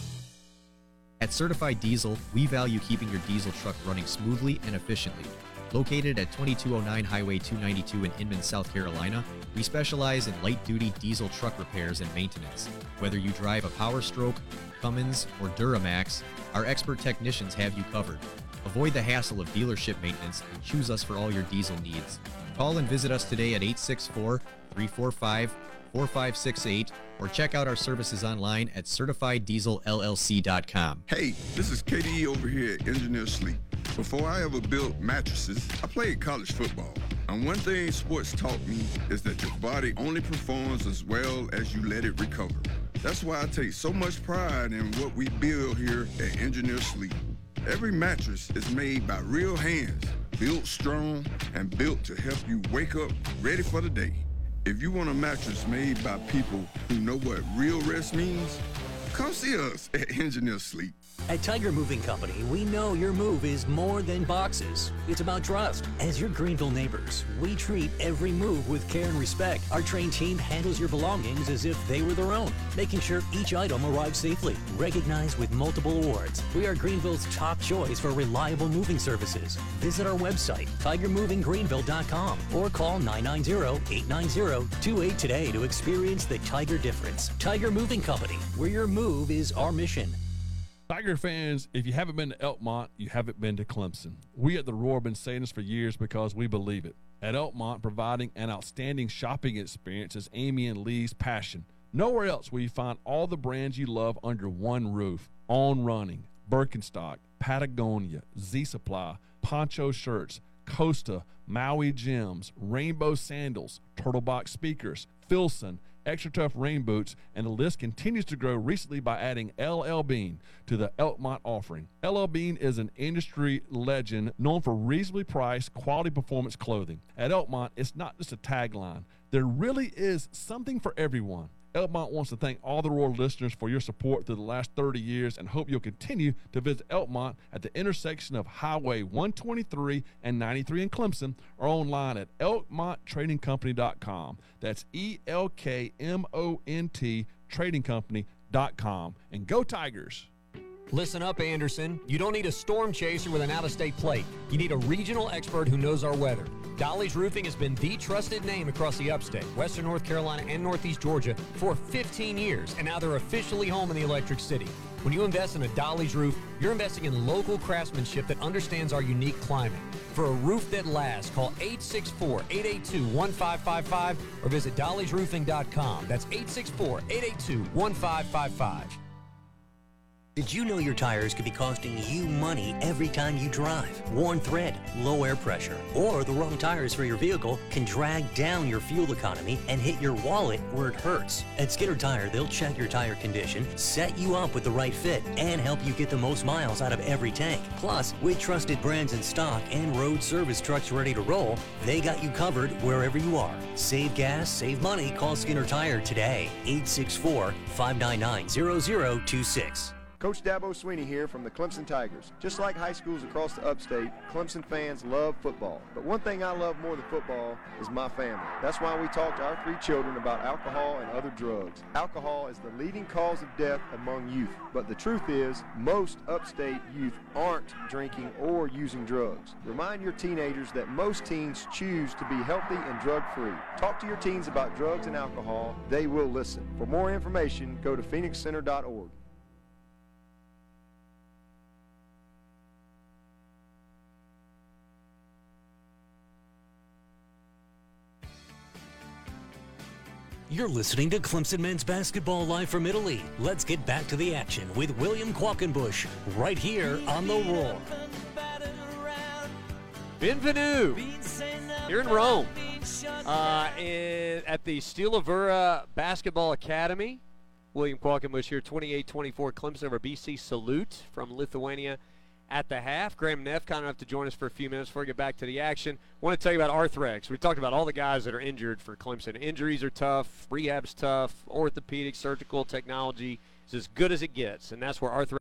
At Certified Diesel, we value keeping your diesel truck running smoothly and efficiently. Located at 2209 Highway 292 in Inman, South Carolina, we specialize in light-duty diesel truck repairs and maintenance. Whether you drive a Power Stroke, Cummins, or Duramax, our expert technicians have you covered. Avoid the hassle of dealership maintenance and choose us for all your diesel needs. Call and visit us today at 864-345-4568 or check out our services online at CertifiedDieselLLC.com. Hey, this is KDE over here at Engineer Sleep. Before I ever built mattresses, I played college football. And one thing sports taught me is that your body only performs as well as you let it recover. That's why I take so much pride in what we build here at Engineer Sleep. Every mattress is made by real hands, built strong, and built to help you wake up ready for the day. If you want a mattress made by people who know what real rest means, come see us at Engineer Sleep. At Tiger Moving Company, we know your move is more than boxes. It's about trust. As your Greenville neighbors, we treat every move with care and respect. Our trained team handles your belongings as if they were their own, making sure each item arrives safely. Recognized with multiple awards, we are Greenville's top choice for reliable moving services. Visit our website, tigermovinggreenville.com, or call 990-890-28 today to experience the Tiger difference. Tiger Moving Company, where your move is our mission. Tiger fans, if you haven't been to Elkmont, you haven't been to Clemson. We at the Roar have been saying this for years because we believe it. At Elkmont, providing an outstanding shopping experience is Amy and Lee's passion. Nowhere else will you find all the brands you love under one roof. On Running, Birkenstock, Patagonia, Z-Supply, Poncho Shirts, Costa, Maui Gyms, Rainbow Sandals, Turtlebox Speakers, Filson, Extra Tough Rain Boots, and the list continues to grow recently by adding LL Bean to the Elkmont offering. LL Bean is an industry legend known for reasonably priced, quality performance clothing. At Elkmont, it's not just a tagline. There really is something for everyone. Elkmont wants to thank all the Roar listeners for your support through the last 30 years and hope you'll continue to visit Elkmont at the intersection of Highway 123 and 93 in Clemson or online at elkmonttradingcompany.com. That's ELKMONT tradingcompany.com. And go Tigers! Listen up, Anderson. You don't need a storm chaser with an out-of-state plate. You need a regional expert who knows our weather. Dolly's Roofing has been the trusted name across the upstate, Western North Carolina, and Northeast Georgia for 15 years, and now they're officially home in the Electric City. When you invest in a Dolly's roof, you're investing in local craftsmanship that understands our unique climate. For a roof that lasts, call 864-882-1555 or visit dollysroofing.com. That's 864-882-1555. Did you know your tires could be costing you money every time you drive? Worn thread, low air pressure, or the wrong tires for your vehicle can drag down your fuel economy and hit your wallet where it hurts. At Skinner Tire, they'll check your tire condition, set you up with the right fit, and help you get the most miles out of every tank. Plus, with trusted brands in stock and road service trucks ready to roll, they got you covered wherever you are. Save gas, save money, call Skinner Tire today. 864-599-0026. Coach Dabo Sweeney here from the Clemson Tigers. Just like high schools across the upstate, Clemson fans love football. But one thing I love more than football is my family. That's why we talk to our 3 children about alcohol and other drugs. Alcohol is the leading cause of death among youth. But the truth is, most upstate youth aren't drinking or using drugs. Remind your teenagers that most teens choose to be healthy and drug-free. Talk to your teens about drugs and alcohol. They will listen. For more information, go to phoenixcenter.org. You're listening to Clemson Men's Basketball live from Italy. Let's get back to the action with William Qualkenbush right here on The Roar. Bienvenue here in Rome at the Steel Avura Basketball Academy. William Qualkenbush here, 28-24 Clemson over BC. Salute from Lithuania at the half. Graham Neff kind enough to join us for a few minutes before we get back to the action. I want to tell you about Arthrex. We talked about all the guys that are injured for Clemson. Injuries are tough. Rehab's tough. Orthopedic, surgical technology is as good as it gets, and that's where Arthrex